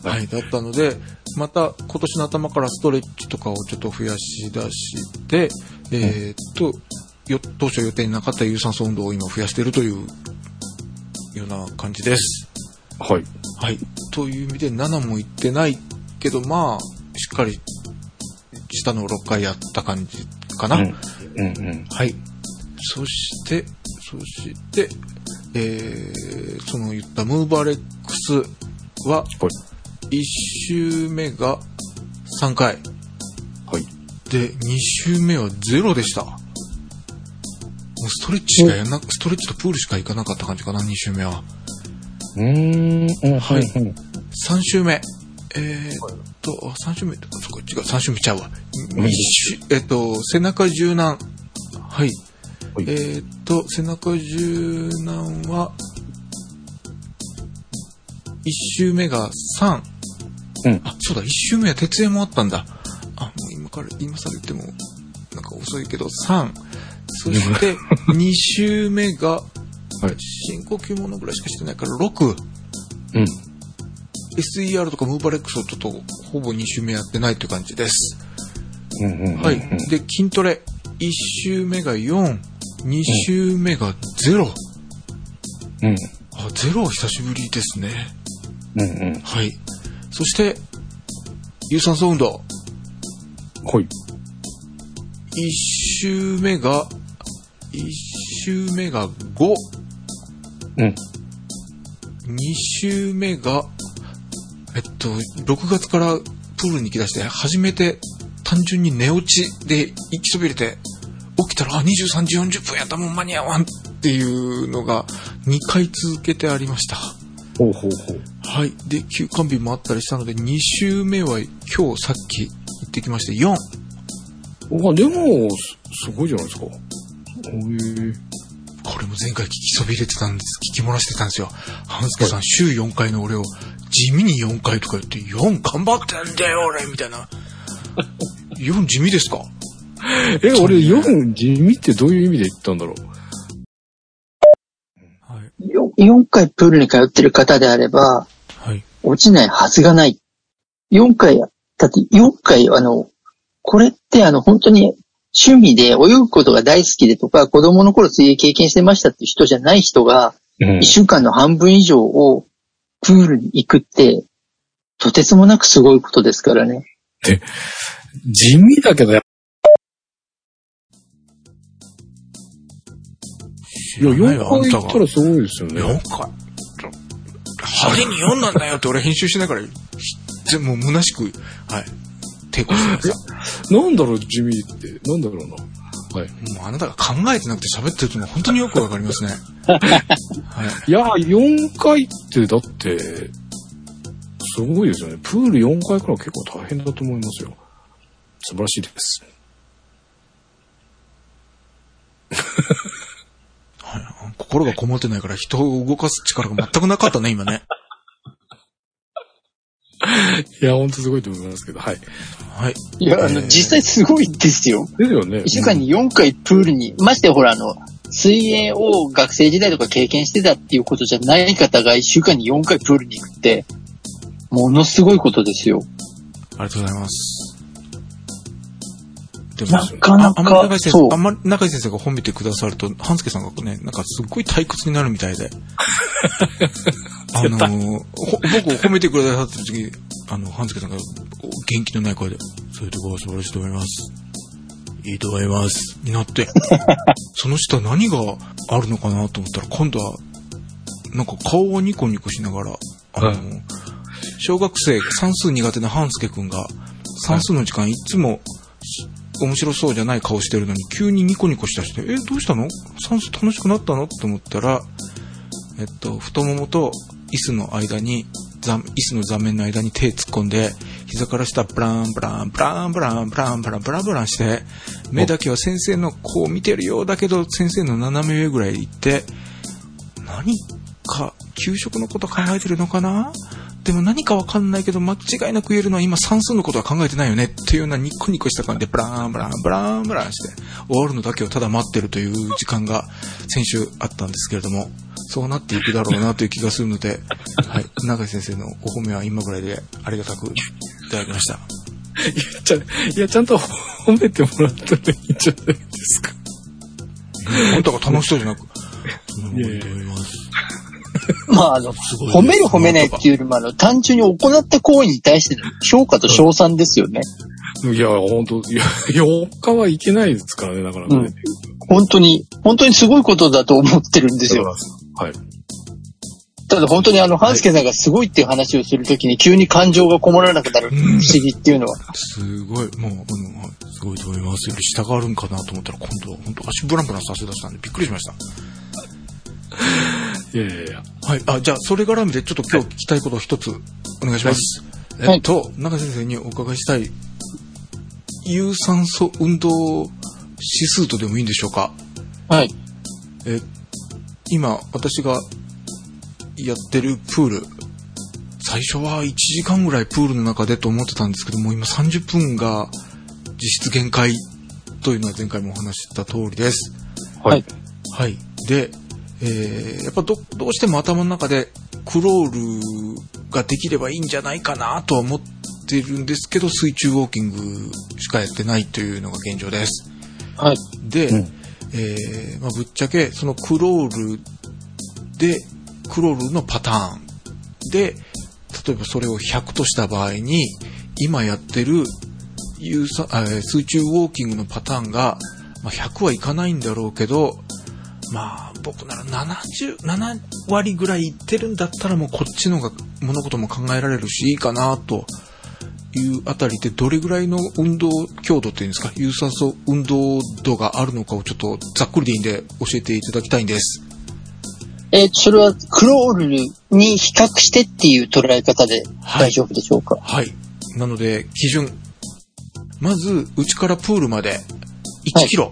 Speaker 3: はい、だったので、また今年の頭からストレッチとかをちょっと増やし出して、えー、っと、よ当初予定になかった有酸素運動を今増やしているというような感じです。
Speaker 2: はい。
Speaker 3: はい。という意味でななもいってないけど、まあ、しっかり下のろっかいやった感じかな。
Speaker 2: うん。うんうん。
Speaker 3: はい。そして、そして、えー、その言ったムーバーレックスは、いち周目がさんかい。
Speaker 2: はい。
Speaker 3: で、に周目はゼロでした。もうストレッチしかやんな、ストレッチとプールしか行かなかった感じかな、に周目は。
Speaker 2: うーん、
Speaker 3: はい。さん周目。えー、っと、さん周目、そこ違う、さん周目ちゃうわ。えっと、背中柔軟。はい。はい、えー、っと、背中柔軟は、いち周目がさん。
Speaker 2: うん。
Speaker 3: あ、そうだ、いち周目は徹夜もあったんだ。あ、もう今から、今更言っても、なんか遅いけど、さん。そして、に周目が、深呼吸ものぐらいしかしてないから、ろく。
Speaker 2: うん。
Speaker 3: エスイーアール とかムーバレックスをちょっと、ほぼに周目やってないという感じです。
Speaker 2: うんうんうんうん、
Speaker 3: はい。で、筋トレ。いち周目がよん。に周目がゼロ。
Speaker 2: うん。
Speaker 3: あ、ゼロは久しぶりですね。
Speaker 2: うんうん。
Speaker 3: はい。そして、有酸素運動。
Speaker 2: はい。
Speaker 3: 一周目が、一周目がご。
Speaker 2: うん。
Speaker 3: 二周目が、えっと、ろくがつからプールに行き出して、初めて単純に寝落ちで息そびれて、起きたら、あ、にじゅうさんじよんじゅっぷんやったもん間に合わんっていうのがにかい続けてありました。
Speaker 2: ほうほうほう。
Speaker 3: はい。で、休館日もあったりしたので、に周目は今日さっき行ってきまして、よん。
Speaker 2: あ、でも、すごいじゃないですか。へえ。
Speaker 3: これも前回聞きそびれてたんです。聞き漏らしてたんですよ。半助さん、週よんかいの俺を、地味によんかいとか言って、よん頑張ってんだよ、俺みたいな。よん地味ですか？
Speaker 2: え、俺よん地味ってどういう意味で言ったんだろう。
Speaker 1: はい、よん, よんかいプールに通ってる方であれば、
Speaker 3: はい、
Speaker 1: 落ちないはずがない。よんかい、だってよんかい、あの、これってあの本当に趣味で泳ぐことが大好きでとか、子供の頃水泳経験してましたっていう人じゃない人が、いっしゅうかんの半分以上をプールに行くって、とてつもなくすごいことですからね。
Speaker 2: で、地味だけどやっぱ、いや、よんかい行ったらすごいですよね。
Speaker 3: よんかい。派手によんなんだよって俺編集しながら、全部虚しく、はい、抵抗してました。
Speaker 2: なんだろう、地味って。なんだろうな。はい。
Speaker 3: もうあなたが考えてなくて喋ってるのが本当によくわかりますね。はい。
Speaker 2: いや、よんかいってだって、すごいですよね。プールよんかいくらい結構大変だと思いますよ。素晴らしいです。
Speaker 3: はい、心がこもってないから人を動かす力が全くなかったね、今ね。
Speaker 2: いや、ほんとすごいと思いますけど、はい。
Speaker 3: はい。
Speaker 1: いや、あの、えー、実際すごいですよ。
Speaker 2: ですよね。
Speaker 1: いっしゅうかんによんかいプールに、ましてほら、あの、水泳を学生時代とか経験してたっていうことじゃない方がいっしゅうかんによんかいプールに行くって、ものすごいことですよ。
Speaker 3: ありがとうございます。
Speaker 1: でもなかなか、
Speaker 3: あんまり中井先生、あんまり中井先生が褒めてくださると、半助さんがね、なんかすっごい退屈になるみたいで。あのー、僕を褒めてくださった時、あの、半助さんが元気のない声で、そういうところは素晴らしいと思います。いいと思います。になって、その下何があるのかなと思ったら、今度は、なんか顔をニコニコしながら、あのー、うん、小学生算数苦手な半助くんが、算数の時間いつも、面白そうじゃない顔してるのに急にニコニコしだして、え、どうしたの？算数楽しくなったの？と思ったら、えっと、太ももと椅子の間に、椅子の座面の間に手突っ込んで、膝から下ブランブラン、ブランブラン、ブランブラン、ブランブランして、目だけは先生のこう見てるようだけど、先生の斜め上ぐらい行って、何か給食のこと考えてるのかな？でも何かわかんないけど間違いなく言えるのは今算数のことは考えてないよねっていうようなニコニコした感じでブラーンブラーンブラーンブラーンして終わるのだけをただ待ってるという時間が先週あったんですけれども、そうなっていくだろうなという気がするので、はい、永井先生のお褒めは今ぐらいでありがたくいただきました。
Speaker 2: いや、ちゃん、いや、ちゃんと褒めてもらったらいいんじゃないですか。
Speaker 3: あんたが楽しそうじゃなく、そんなこと言っております。
Speaker 1: まあ、あの、褒める褒めないっていうよりも、あの、単純に行った行為に対しての評価と称賛ですよね。
Speaker 2: いや、ほんと、いや、よっかはいけないですからね、だからね、うん。
Speaker 1: 本当に、本当にすごいことだと思ってるんですよ。
Speaker 2: はい。
Speaker 1: ただ本当にあの、半助さんがすごいっていう話をするときに急に感情がこもらなくなる不思議っていうのは。
Speaker 3: すごい、もう、あの、すごいと思いますより下があるんかなと思ったら今度は本当足ブランブランさせ出したんでびっくりしました。
Speaker 2: いやいやいや。
Speaker 3: はい。あ、じゃあ、それ絡みでちょっと今日聞きたいことを一つお願いします。はい、えっと、中先生にお伺いしたい、有酸素運動指数とでもいいんでしょうか。
Speaker 1: はい。
Speaker 3: え、今、私がやってるプール、最初はいちじかんぐらいプールの中でと思ってたんですけども、今さんじゅっぷんが実質限界というのは前回もお話しした通りです。
Speaker 1: はい。
Speaker 3: はい。で、えー、やっぱ ど, どうしても頭の中でクロールができればいいんじゃないかなとは思ってるんですけど、水中ウォーキングしかやってないというのが現状です。
Speaker 1: はい。
Speaker 3: で、うん、えーまあ、ぶっちゃけそのクロールでクロールのパターンで、例えばそれをひゃくとした場合に今やってる有酸あ水中ウォーキングのパターンが、まあ、ひゃくはいかないんだろうけど、まあ僕ならななじゅうななわりぐらいいってるんだったらもうこっちのが物事も考えられるしいいかなというあたりで、どれぐらいの運動強度っていうんですか、有酸素運動度があるのかをちょっとざっくりでいいんで教えていただきたいんです。
Speaker 1: えー、それはクロールに比較してっていう捉え方で大丈夫でしょうか？
Speaker 3: はい。はい、なので基準、まずうちからプールまでいちキロ、はい、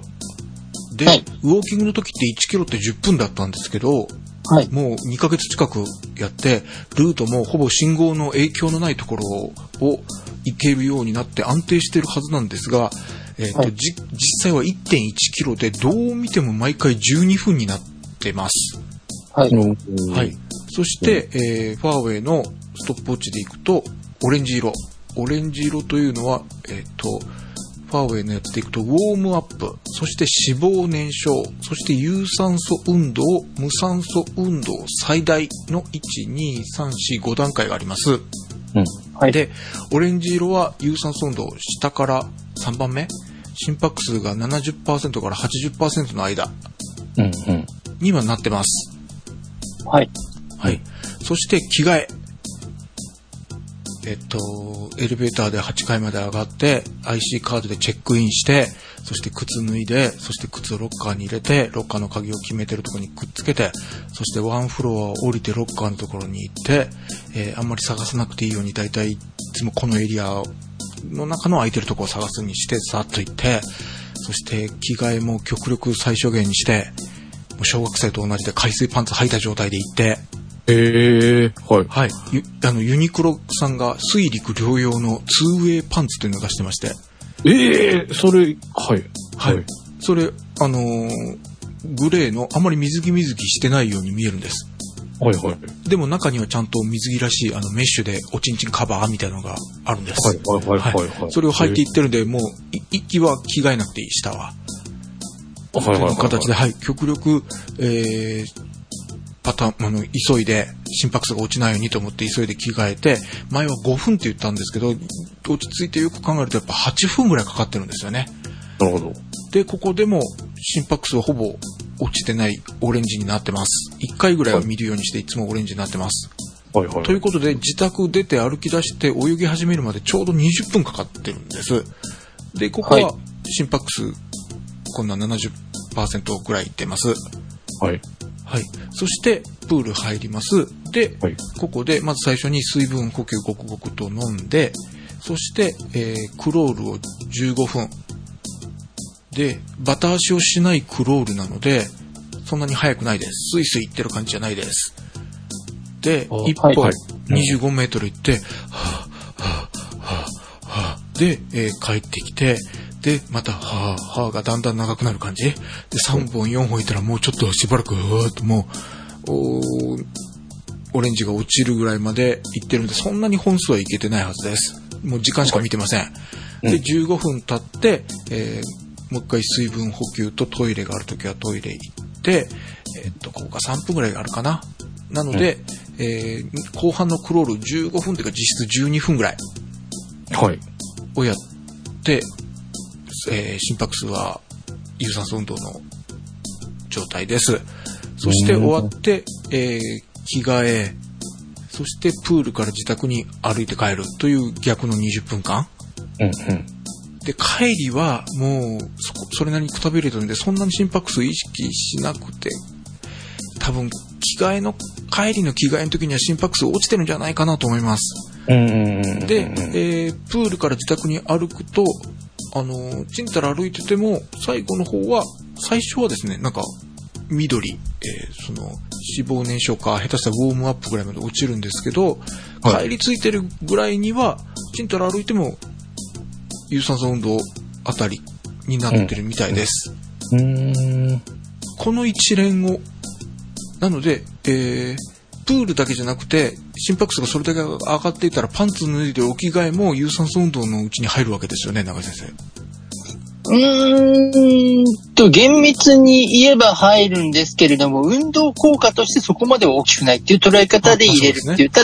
Speaker 3: で、はい、ウォーキングの時っていちキロってじゅっぷんだったんですけど、はい、もうにかげつ近くやってルートもほぼ信号の影響のないところを行けるようになって安定しているはずなんですが、えーとはい、じ実際は いってんいちキロでどう見ても毎回じゅうにふんになってます。はい。はい。そして、えー、ファーウェイのストップウォッチでいくとオレンジ色。オレンジ色というのは、えっと、ファーウェイのやつでいくとウォームアップ、そして脂肪燃焼、そして有酸素運動、無酸素運動最大のいち、に、さん、よん、ご段階があります。うん。はい。で、オレンジ色は有酸素運動下からさんばんめ、心拍数が ななじゅっパーセント から はちじゅっパーセント の間にはなってます。はい。はい。そして着替え。えっと、エレベーターではちかいまで上がって、アイシー カードでチェックインして、そして靴脱いで、そして靴をロッカーに入れて、ロッカーの鍵を決めてるところにくっつけて、そしてワンフロアを降りてロッカーのところに行って、えー、あんまり探さなくていいように、だいたいいつもこのエリアの中の空いてるところを探すにして、さっと行って、そして着替えも極力最小限にして、もう小学生と同じで海水パンツ履いた状態で行って、
Speaker 2: えー、はい。
Speaker 3: はい。あの、ユニクロさんが水陸両用のツーウェイパンツというのを出してまして。
Speaker 2: ええー、それ、はい。
Speaker 3: はい。それ、あのー、グレーのあまり水着水着してないように見えるんです。
Speaker 2: はいはい。
Speaker 3: でも中にはちゃんと水着らしい、あの、メッシュでおちんちんカバーみたいなのがあるんです。
Speaker 2: はいはいはいはい、はい。
Speaker 3: それを履いていってるんで、もう、一気は着替えなくていい、下は。はいはいはい、はい。という形で、はい。極力、えー、パターン、あの、急いで、心拍数が落ちないようにと思って急いで着替えて、前はごふんって言ったんですけど、落ち着いてよく考えるとやっぱはちふんぐらいかかってるんですよね。
Speaker 2: なるほど。
Speaker 3: で、ここでも心拍数はほぼ落ちてないオレンジになってます。いっかいぐらいは見るようにしていつもオレンジになってます。はいはいはい。ということで、自宅出て歩き出して泳ぎ始めるまでちょうどにじゅっぷんかかってるんです。で、ここは心拍数、こんな ななじゅっパーセント ぐらいいってます。はい。はい。そして、プール入ります。で、はい、ここで、まず最初に水分補給ごくごくと飲んで、そして、えー、クロールをじゅうごふん。で、バタ足をしないクロールなので、そんなに速くないです。スイスイ行ってる感じじゃないです。で、一歩にじゅうごメートル行って、はぁ、はぁ、はぁ、はぁ、で、えー、帰ってきて、で、また、はぁ、はぁがだんだん長くなる感じ。で、さんぼん、よんほんいったらもうちょっとしばらく、うわーっともう、お、オレンジが落ちるぐらいまで行ってるんで、そんなに本数はいけてないはずです。もう時間しか見てません。で、じゅうごふん経って、えー、もう一回水分補給とトイレがあるときはトイレ行って、えー、っと、ここがさんぷんぐらいあるかな。なので、うん、えー、後半のクロールじゅうごふんというか実質じゅうにふんぐらい。はい。をやって、えー、心拍数は有酸素運動の状態です。そして終わって、えー、着替え、そしてプールから自宅に歩いて帰るという逆のにじゅっぷんかん。うんうん。で、帰りはもう そ, それなりにくたびれてるんで、そんなに心拍数意識しなくて、多分着替えの、帰りの着替えの時には心拍数落ちてるんじゃないかなと思います。うんうんうんうん、で、えー、プールから自宅に歩くと、あの、ちんたら歩いてても、最後の方は、最初はですね、なんか、緑、えー、その、脂肪燃焼か、下手したらウォームアップぐらいまで落ちるんですけど、はい、帰り着いてるぐらいには、ちんたら歩いても、有酸素運動あたりになってるみたいです。うんうん、この一連を、なので、えー、プールだけじゃなくて、心拍数がそれだけ上がっていたら、パンツ脱いでお着替えも有酸素運動のうちに入るわけですよね、長井先生。
Speaker 1: うーんと、厳密に言えば入るんですけれども、運動効果としてそこまでは大きくないっていう捉え方で入れるっていう。ただ、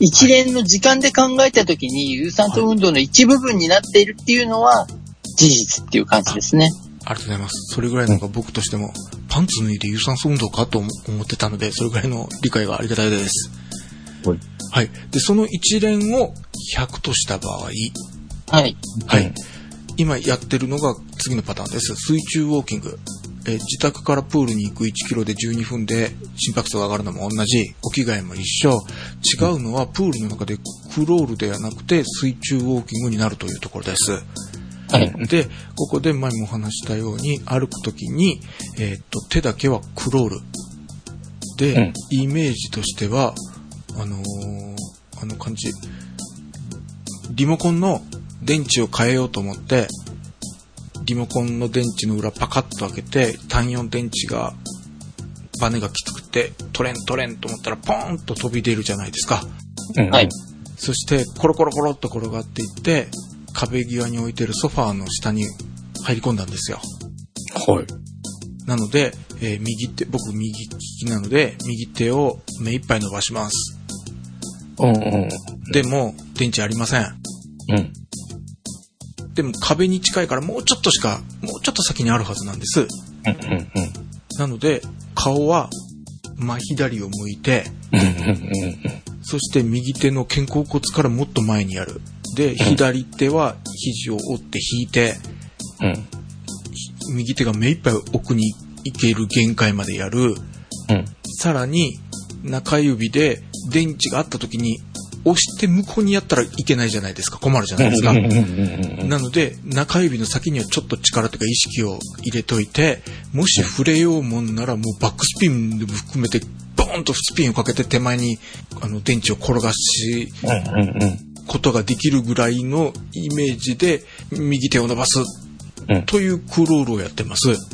Speaker 1: 一連の時間で考えたときに有酸素運動の一部分になっているっていうのは事実っていう感じですね。
Speaker 3: ありがとうございます。それぐらいのが僕としても、パンツ脱いで有酸素運動かと思ってたので、それぐらいの理解がありがたいです。はい。はい。で、その一連をひゃくとした場合。はい。
Speaker 1: はい。
Speaker 3: 今やってるのが次のパターンです。水中ウォーキング。え自宅からプールに行くいちキロでじゅうにふんで心拍数が上がるのも同じ。お着替えも一緒。違うのはプールの中でクロールではなくて水中ウォーキングになるというところです。はい。で、ここで前もお話したように歩くときに、えー、っと、手だけはクロール。で、うん、イメージとしては、あのー、あの感じ。リモコンの電池を変えようと思って、リモコンの電池の裏パカッと開けて、単よん電池が、バネがきつくて、トレントレンと思ったらポーンと飛び出るじゃないですか。
Speaker 1: うん、はい。
Speaker 3: そして、コロコロコロっと転がっていって、壁際に置いてるソファーの下に入り込んだんですよ。
Speaker 2: はい。
Speaker 3: なので、えー、右手、僕右利きなので、右手を目いっぱい伸ばします。
Speaker 2: うんうん。
Speaker 3: でも、電池ありません。
Speaker 2: うん。
Speaker 3: でも壁に近いからもうちょっとしか、もうちょっと先にあるはずなんです。うん
Speaker 2: うんうん。
Speaker 3: なので、顔は真左を向いて、
Speaker 2: うんうんうん。
Speaker 3: そして右手の肩甲骨からもっと前にやる。で、左手は肘を折って引いて、
Speaker 2: うん、
Speaker 3: 右手が目いっぱい奥に行ける限界までやる。
Speaker 2: うん、
Speaker 3: さらに、中指で電池があった時に押して向こうにやったらいけないじゃないですか。困るじゃないですか。なので、中指の先にはちょっと力というか意識を入れといて、もし触れようもんならもうバックスピンも含めて、ボーンとスピンをかけて手前にあの電池を転がし、ことができるぐらいのイメージで右手を伸ばすというクロールをやってます。
Speaker 2: はい。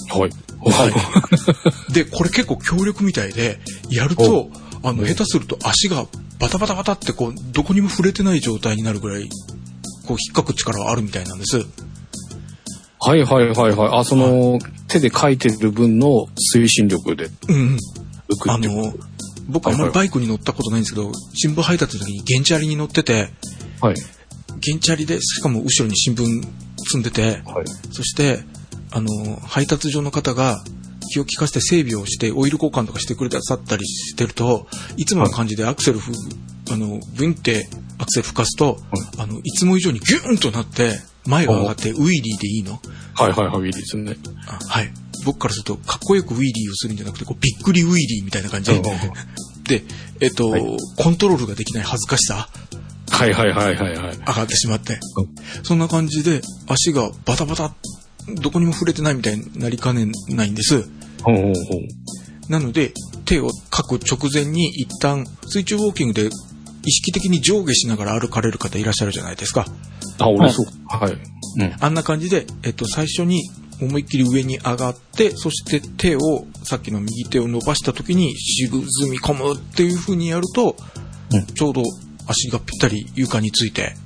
Speaker 3: はい。で、これ結構強力みたいで、やると、あの、下手すると足がバタバタバタってこう、どこにも触れてない状態になるぐらい、こう、引っかく力はあるみたいなんです。
Speaker 2: はいはいはいはい。あ、その、手で書いてる分の推進力で。
Speaker 3: うん。
Speaker 2: 浮くっていう。
Speaker 3: あの、僕あんまりバイクに乗ったことないんですけど、新聞配達の時に原チャリに乗ってて、
Speaker 2: はい。
Speaker 3: 原チャリで、しかも後ろに新聞積んでて、
Speaker 2: はい。そ
Speaker 3: して、あの、配達所の方が気を利かせて整備をして、オイル交換とかしてくれたったりしてると、いつもの感じでアクセルふ、あの、ブンってアクセル吹かすと、はい、あの、いつも以上にギューンとなって、前が上がってウィーリーでいいの？
Speaker 2: はいはいはい、ウィーリーですね。
Speaker 3: あ、はい。僕からすると、かっこよくウィーリーをするんじゃなくて、こうびっくりウィーリーみたいな感じで、で、えっと、はい、コントロールができない恥ずかしさ。
Speaker 2: はいはいはいはいはい。
Speaker 3: 上がってしまって。うん、そんな感じで、足がバタバタ、どこにも触れてないみたいになりかねないんです。
Speaker 2: ほうほうほう。
Speaker 3: なので、手をかく直前に一旦、水中ウォーキングで意識的に上下しながら歩かれる方いらっしゃるじゃないですか。
Speaker 2: あ、俺そう。はい。
Speaker 3: うん。あんな感じで、えっと、最初に思いっきり上に上がって、そして手を、さっきの右手を伸ばした時に沈み込むっていう風にやると、うん、ちょうど足がぴったり床について、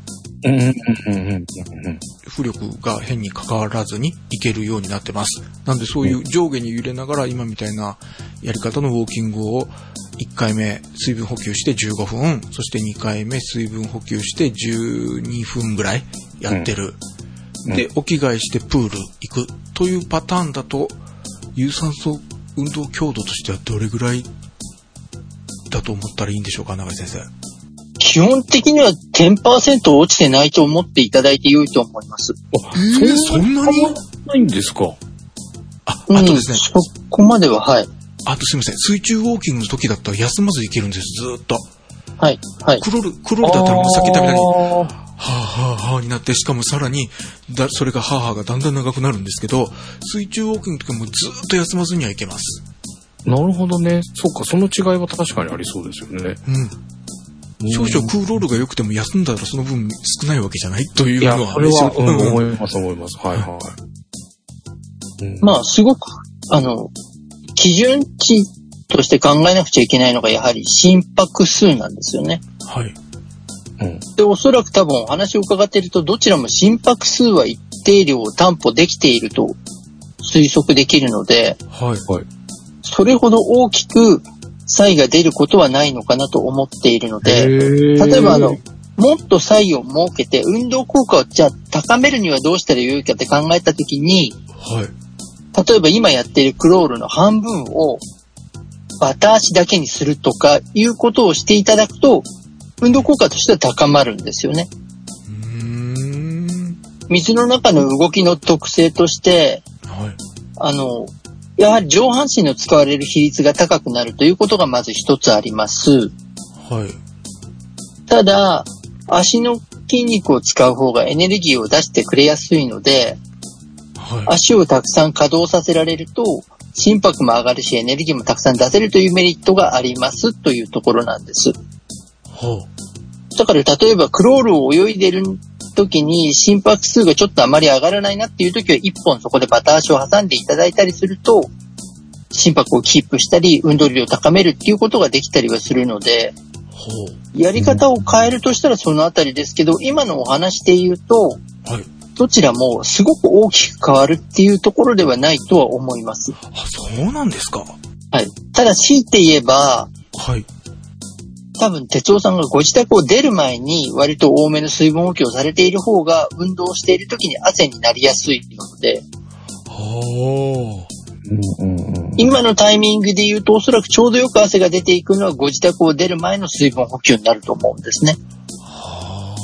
Speaker 3: 浮力が変に関わらずにいけるようになってます。なんでそういう上下に揺れながら今みたいなやり方のウォーキングをいっかいめ水分補給してじゅうごふん、そしてにかいめ水分補給してじゅうにふんぐらいやってる。うん、で、お着替えしてプール行くというパターンだと、有酸素運動強度としてはどれぐらいだと思ったらいいんでしょうか、永井先生。
Speaker 1: 基本的には じゅっパーセント 落ちてないと思っていただいて良いと思います。
Speaker 3: あ、えー、そんなに
Speaker 2: ないんですか？
Speaker 3: あ、あとですね、
Speaker 1: うん。そこまでは、はい。
Speaker 3: あとすみません。水中ウォーキングの時だったら休まずいけるんです、ずーっと。
Speaker 1: はい、はい。
Speaker 3: クロール、クロールだったらもうさっき言ったみたいに、はぁはぁはぁになって、しかもさらに、だ、それがはぁはぁがだんだん長くなるんですけど、水中ウォーキングの時はもうずーっと休まずにはいけます。
Speaker 2: なるほどね。そうか、その違いは確かにありそうですよね。
Speaker 3: うん。少々クーロールが良くても休んだらその分少ないわけじゃないというのは、ね、いや、
Speaker 2: それは、うん、思います思います。はいはい。
Speaker 1: うん、まあ、すごく、あの、基準値として考えなくちゃいけないのがやはり心拍数なんですよね。
Speaker 3: はい。
Speaker 1: うん、で、おそらく多分お話を伺っていると、どちらも心拍数は一定量を担保できていると推測できるので、
Speaker 3: はいはい。
Speaker 1: それほど大きく差異が出ることはないのかなと思っているので、例えばあの、もっと差異を設けて運動効果をじゃあ高めるにはどうしたらよいかって考えたときに、
Speaker 3: はい。
Speaker 1: 例えば今やっているクロールの半分をバタ足だけにするとかいうことをしていただくと、運動効果としては高まるんですよね。
Speaker 3: うーん。
Speaker 1: 水の中の動きの特性として、
Speaker 3: はい。
Speaker 1: あの、やはり上半身の使われる比率が高くなるということがまず一つあります。
Speaker 3: はい。
Speaker 1: ただ、足の筋肉を使う方がエネルギーを出してくれやすいので、
Speaker 3: はい。
Speaker 1: 足をたくさん稼働させられると、心拍も上がるしエネルギーもたくさん出せるというメリットがありますというところなんです。
Speaker 3: は
Speaker 1: だから例えばクロールを泳いでる時に心拍数がちょっとあまり上がらないなっていう時は一本そこでバタ足を挟んでいただいたりすると、心拍をキープしたり運動量を高めるっていうことができたりはするので、やり方を変えるとしたらそのあたりですけど、今のお話で言うと、
Speaker 3: はい。
Speaker 1: どちらもすごく大きく変わるっていうところではないとは思います。
Speaker 3: あ、そうなんですか。
Speaker 1: はい。ただ強いて言えば、
Speaker 3: はい。
Speaker 1: 多分哲夫さんがご自宅を出る前に割と多めの水分補給をされている方が運動している時に汗になりやすいので、
Speaker 3: はあ。
Speaker 2: うんうんうん、
Speaker 1: 今のタイミングで言うとおそらくちょうどよく汗が出ていくのはご自宅を出る前の水分補給になると思うんですね。
Speaker 3: は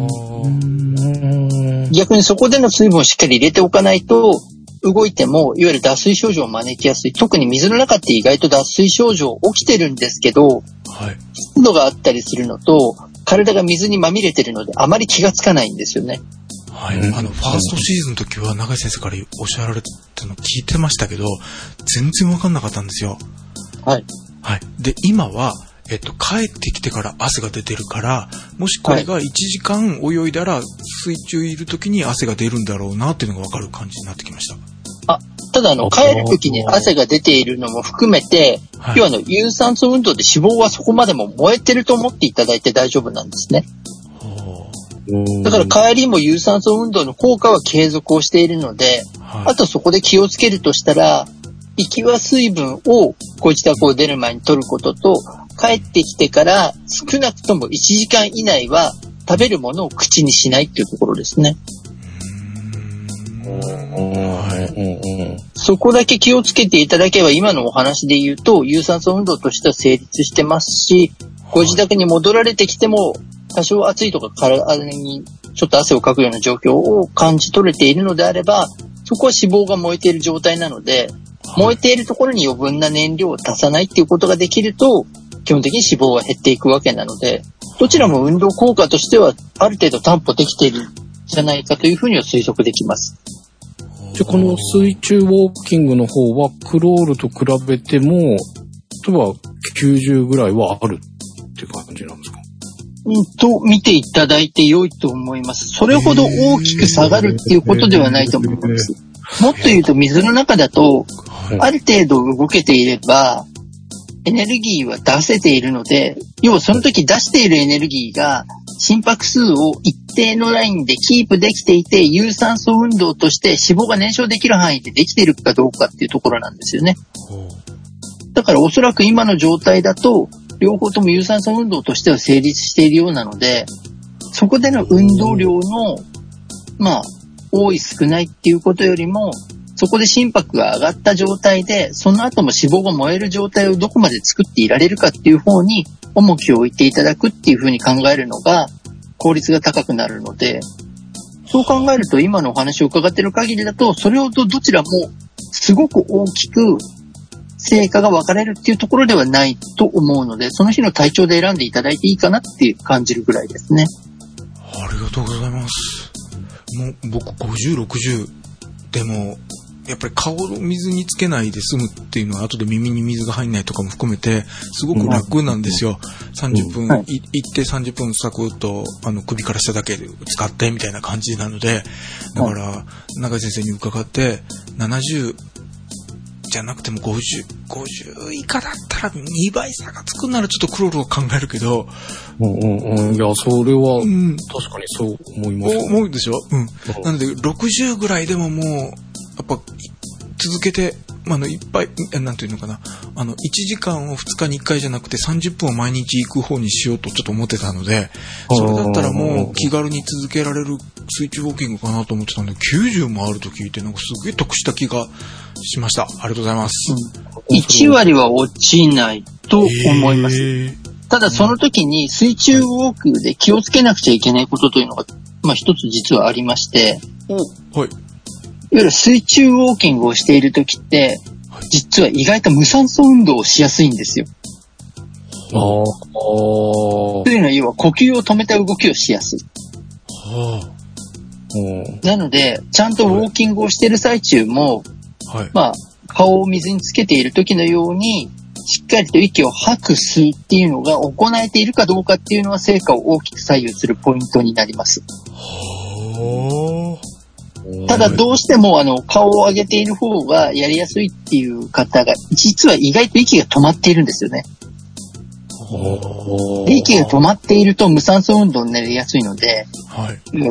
Speaker 2: あ、
Speaker 1: 逆にそこでの水分をしっかり入れておかないと動いてもいわゆる脱水症状を招きやすい。特に水の中って意外と脱水症状起きてるんですけど、
Speaker 3: はい。
Speaker 1: 湿度があったりするのと体が水にまみれてるのであまり気がつかないんですよね。
Speaker 3: はい。あの、ファーストシーズンの時は永井先生からおっしゃられたの聞いてましたけど、全然わかんなかったんですよ。
Speaker 1: はい。
Speaker 3: はい。で、今は、えっと、帰ってきてから汗が出てるから、もしこれがいちじかん泳いだら、水中いる時に汗が出るんだろうなっていうのがわかる感じになってきました。
Speaker 1: あ、ただあの、帰る時に汗が出ているのも含めて、
Speaker 3: はい、
Speaker 1: 要はあの、有酸素運動で脂肪はそこまでも燃えてると思っていただいて大丈夫なんですね。だから帰りも有酸素運動の効果は継続をしているので、はい、あとそこで気をつけるとしたら、行きは水分をご自宅を出る前に取ることと、帰ってきてから少なくともいちじかん以内は食べるものを口にしないっていうところですね。そこだけ気をつけていただければ今のお話で言うと有酸素運動としては成立してますし、ご自宅に戻られてきても多少暑いとか体にちょっと汗をかくような状況を感じ取れているのであれば、そこは脂肪が燃えている状態なので、燃えているところに余分な燃料を足さないっていうことができると、基本的に脂肪は減っていくわけなので、どちらも運動効果としてはある程度担保できているんじゃないかというふうには推測できます。
Speaker 2: じゃあこの水中ウォーキングの方はクロールと比べても、例えばきゅうじゅうぐらいはあるって感じなんですか？
Speaker 1: うんと見ていただいて良いと思います。それほど大きく下がるっていうことではないと思います。もっと言うと水の中だと、ある程度動けていれば、エネルギーは出せているので、要はその時出しているエネルギーが心拍数を一定のラインでキープできていて、有酸素運動として脂肪が燃焼できる範囲でできているかどうかっていうところなんですよね。だからおそらく今の状態だと、両方とも有酸素運動としては成立しているようなので、そこでの運動量の、まあ、多い少ないっていうことよりも、そこで心拍が上がった状態で、その後も脂肪が燃える状態をどこまで作っていられるかっていう方に重きを置いていただくっていう風に考えるのが効率が高くなるので、そう考えると今のお話を伺っている限りだと、それほどどちらもすごく大きく成果が分かれるっていうところではないと思うので、その日の体調で選んでいただいていいかなって感じるぐらいですね。
Speaker 3: ありがとうございます。もう僕ごじゅう、ろくじゅうでもやっぱり顔を水につけないで済むっていうのは後で耳に水が入んないとかも含めてすごく楽なんですよ。さんじゅっぷん、はい、行ってさんじゅっぷんサクッとあの首から下だけ使ってみたいな感じなので、だから永井先生に伺ってななじゅうじゃなくてもごじゅう、ごじゅう以下だったらにばい差がつくならちょっとクロールを考えるけど、
Speaker 2: うんうんうん、いやそれは、うん、確かにそう思います、ね。
Speaker 3: 思うでしょ。うん。なのでろくじゅうぐらいでももうやっぱ続けて、あの、いっぱい、なんていうのかな、あの、いちじかんをふつかにいっかいじゃなくてさんじゅっぷんを毎日行く方にしようとちょっと思ってたので、それだったらもう気軽に続けられる水中ウォーキングかなと思ってたんで、きゅうじゅうもあると聞いて、なんかすげえ得した気がしました。ありがとうございます。
Speaker 1: うん、いちわりは落ちないと思います。えー、ただその時に水中ウォークで気をつけなくちゃいけないことというのが、まあ一つ実はありまして、
Speaker 3: はい。
Speaker 1: いわゆる水中ウォーキングをしているときって、実は意外と無酸素運動をしやすいんですよ。
Speaker 2: ああ。
Speaker 1: というのは要は呼吸を止めた動きをしやすい。
Speaker 3: は
Speaker 1: あ、なので、ちゃんとウォーキングをしている最中も、はい、まあ、顔を水につけている時のように、しっかりと息を吐く吸うっていうのが行えているかどうかっていうのは成果を大きく左右するポイントになります。
Speaker 3: はあ。
Speaker 1: ただどうしてもあの顔を上げている方がやりやすいっていう方が実は意外と息が止まっているんですよね。で息が止まっていると無酸素運動になりやすいので、はい、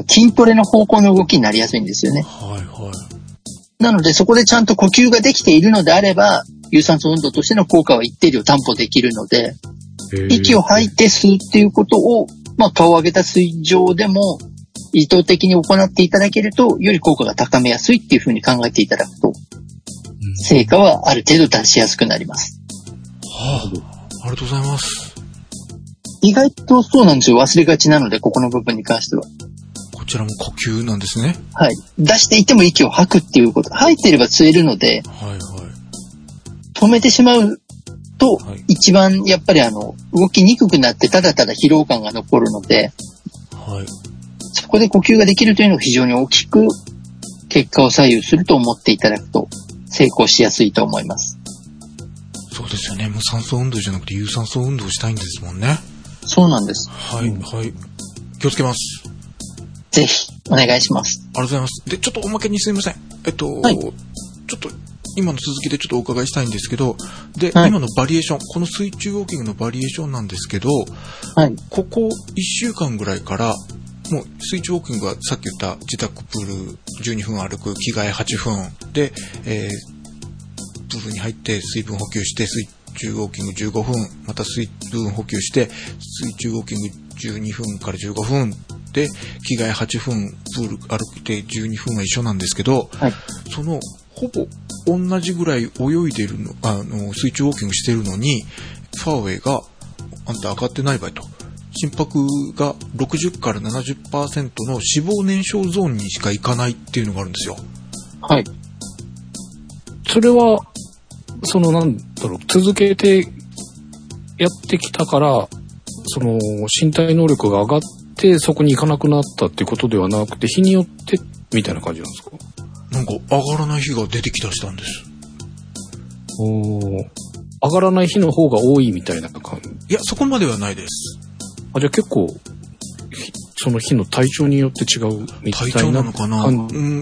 Speaker 1: 筋トレの方向の動きになりやすいんですよね。
Speaker 3: はいはい、
Speaker 1: なのでそこでちゃんと呼吸ができているのであれば有酸素運動としての効果は一定量担保できるので、息を吐いて吸うっていうことを、まあ、顔を上げた水上でも意図的に行っていただけると、より効果が高めやすいっていう風に考えていただくと、成果はある程度出しやすくなります。
Speaker 3: はあ、ありがとうございます。
Speaker 1: 意外とそうなんですよ。忘れがちなので、ここの部分に関しては。
Speaker 3: こちらも呼吸なんですね。
Speaker 1: はい。出していても息を吐くっていうこと。吐いていれば吸えるので、
Speaker 3: はいはい、
Speaker 1: 止めてしまうと、はい、一番やっぱりあの、動きにくくなってただただ疲労感が残るので、
Speaker 3: はい。
Speaker 1: そこで呼吸ができるというのが非常に大きく結果を左右すると思っていただくと成功しやすいと思います。
Speaker 3: そうですよね。無酸素運動じゃなくて有酸素運動をしたいんですもんね。
Speaker 1: そうなんです。
Speaker 3: はい、うん、はい。気をつけます。
Speaker 1: ぜひお願いします。
Speaker 3: ありがとうございます。で、ちょっとおまけにすいません。えっと、はい、ちょっと今の続きでちょっとお伺いしたいんですけど、で、はい、今のバリエーション、この水中ウォーキングのバリエーションなんですけど、はい、ここいっしゅうかんぐらいからもう水中ウォーキングはさっき言った自宅プールじゅうにふん歩く、着替えはっぷんで、えー、プールに入って水分補給して水中ウォーキングじゅうごふん、また水分補給して水中ウォーキングじゅうにふんからじゅうごふんで着替えはっぷん、プール歩いてじゅうにふんは一緒なんですけど、はい、そのほぼ同じぐらい泳いでるの、あの水中ウォーキングしてるのにファーウェイがあんた上がってない場合と。心拍がろくじゅうからななじゅっパーセント の脂肪燃焼ゾーンにしか行かないっていうのがあるんですよ。
Speaker 1: はい。
Speaker 2: それは、そのなんだろう、続けてやってきたから、その身体能力が上がってそこに行かなくなったってことではなくて、日によってみたいな感じなんですか？
Speaker 3: なんか上がらない日が出てきだしたんです。
Speaker 2: おー。上がらない日の方が多いみたいな感じ？
Speaker 3: いや、そこまではないです。
Speaker 2: あ、じゃあ結構その日の体調によって違うみたいな。
Speaker 3: 体調なのかな、うん、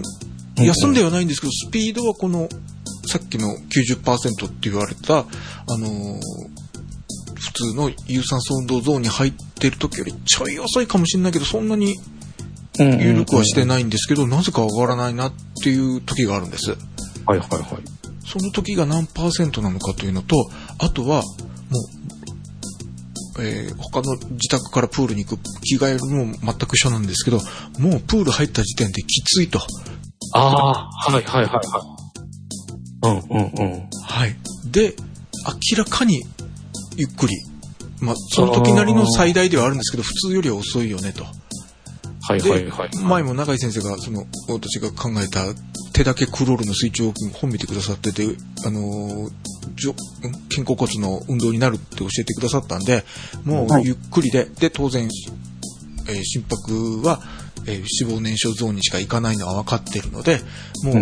Speaker 3: 休んではないんですけど、スピードはこのさっきの きゅうじゅっパーセント って言われた、あのー、普通の有酸素運動ゾーンに入ってる時よりちょい遅いかもしれないけど、そんなに緩くはしてないんですけど、なぜか上がらないなっていう時があるんです。
Speaker 2: はいはいはい。
Speaker 3: その時が何パーセントなのかというのと、あとはもうえー、他の自宅からプールに行く着替えるのも全く一緒なんですけど、もうプール入った時点できついと。
Speaker 2: ああ、はいはいはいはい。うんうんうん。
Speaker 3: はい。で、明らかにゆっくり。まあ、その時なりの最大ではあるんですけど、普通よりは遅いよねと。
Speaker 2: はいはいはい。
Speaker 3: 前も永井先生が、その、私が考えた手だけクロールの水中ウォーキング本見てくださってて、あのー、肩甲骨の運動になるって教えてくださったんで、もうゆっくりで、はい、で、当然、えー、心拍は、えー、脂肪燃焼ゾーンにしか行かないのは分かってるので、もう、うん、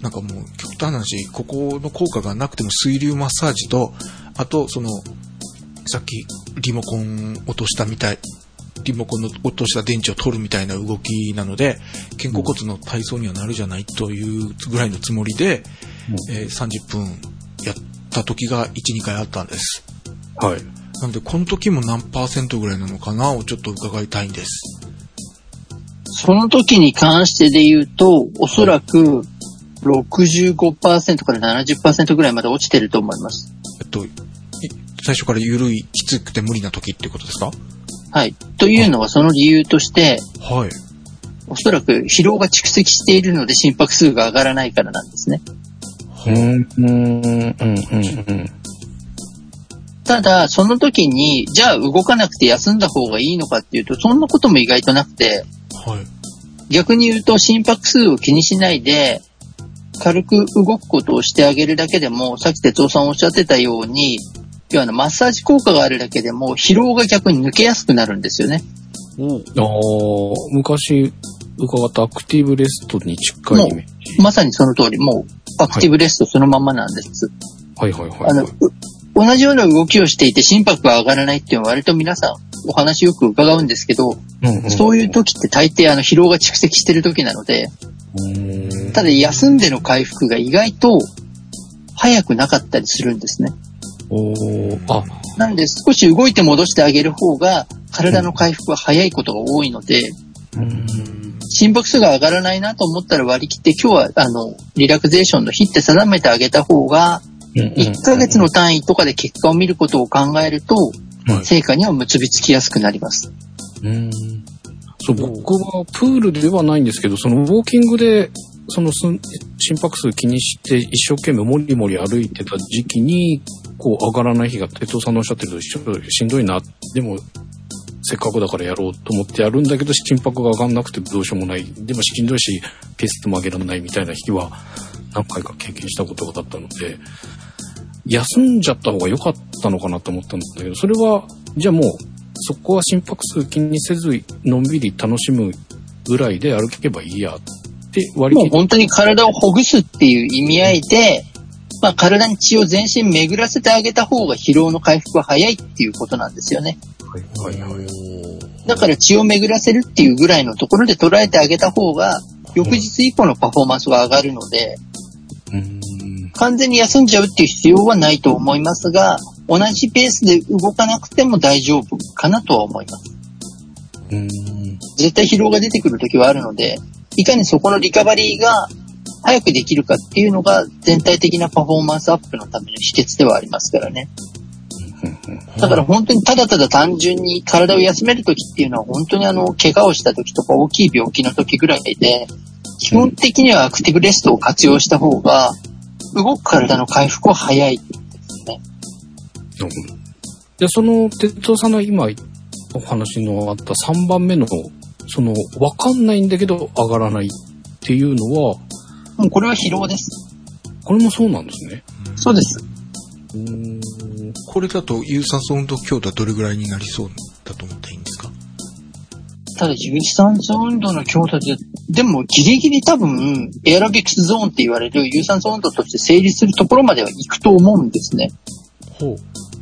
Speaker 3: なんかもう、極端な話、ここの効果がなくても水流マッサージと、あと、その、さっきリモコン落としたみたい、リモコンの落とした電池を取るみたいな動きなので、肩甲骨の体操にはなるじゃないというぐらいのつもりで、うん、えー、さんじゅっぷんやった時がいち、にかいあったんです。
Speaker 2: はい。
Speaker 3: なので、この時も何パーセントぐらいなのかなをちょっと伺いたいんです。
Speaker 1: その時に関してで言うと、おそらく、 ろくじゅうごパーセント から ななじゅっパーセント ぐらいまで落ちてると思います。
Speaker 3: えっと、最初から緩い、きつくて無理な時ってことですか？
Speaker 1: はい。というのはその理由として、
Speaker 3: はい。
Speaker 1: おそらく疲労が蓄積しているので心拍数が上がらないからなんですね。
Speaker 2: うん、うん、うん、うん。
Speaker 1: ただ、その時に、じゃあ動かなくて休んだ方がいいのかっていうと、そんなことも意外となくて、
Speaker 3: はい。
Speaker 1: 逆に言うと心拍数を気にしないで、軽く動くことをしてあげるだけでも、さっき哲夫さんおっしゃってたように、要はマッサージ効果があるだけでも疲労が逆に抜けやすくなるんですよね。
Speaker 2: ああ、昔伺ったアクティブレストに近いイメージ。
Speaker 1: まさにその通り、もうアクティブレストそのままなんです。
Speaker 2: はいはいはい、はい。
Speaker 1: あの、同じような動きをしていて心拍が上がらないっていうのは割と皆さんお話よく伺うんですけど、うんうんうん、そういう時って大抵あの疲労が蓄積してる時なので、ただ休んでの回復が意外と早くなかったりするんですね。
Speaker 2: おあ
Speaker 1: なので少し動いて戻してあげる方が体の回復は早いことが多いので、うん、心拍数が上がらないなと思ったら割り切って今日はあのリラクゼーションの日って定めてあげた方がいっかげつの単位とかで結果を見ることを考えると、うん、成果には結びつきやすくなります。
Speaker 2: うんそう僕はプールではないんですけど、そのウォーキングでその心拍数気にして一生懸命もりもり歩いてた時期にこう上がらない日が哲夫さんのおっしゃってるとちょっとしんどいな、でもせっかくだからやろうと思ってやるんだけど心拍が上がんなくてどうしようもない、でもしんどいしペースも上げられないみたいな日は何回か経験したことがあったので、休んじゃった方が良かったのかなと思ったんだけど、それはじゃあもうそこは心拍数気にせずのんびり楽しむぐらいで歩けばいいやって割り切って、もう
Speaker 1: 本当に体をほぐすっていう意味合いで、まあ、体に血を全身巡らせてあげた方が疲労の回復は早いっていうことなんですよね。
Speaker 2: はいはいはい。
Speaker 1: だから血を巡らせるっていうぐらいのところで捉えてあげた方が翌日以降のパフォーマンスが上がるので、うん、完全に休んじゃうっていう必要はないと思いますが、同じペースで動かなくても大丈夫かなとは思います。うん、絶対疲労が出てくる時はあるので、いかにそこのリカバリーが早くできるかっていうのが全体的なパフォーマンスアップのための秘訣ではありますからね。だから本当にただただ単純に体を休める時っていうのは本当にあの怪我をした時とか大きい病気の時ぐらいで、基本的にはアクティブレストを活用した方が動く体の回復は早いですね。
Speaker 2: うん、でその哲夫さんの今お話のあったさんばんめのその分かんないんだけど上がらないっていうのは、
Speaker 1: もうこれは疲労です。
Speaker 2: これもそうなんですね。
Speaker 1: そうです。
Speaker 3: うーんこれだと有酸素運動強度はどれぐらいになりそうだと思っていいんですか？
Speaker 1: ただ有酸素運動の強度で、でもギリギリ多分エアロビクスゾーンって言われる有酸素運動として成立するところまでは行くと思うんですね。ほう。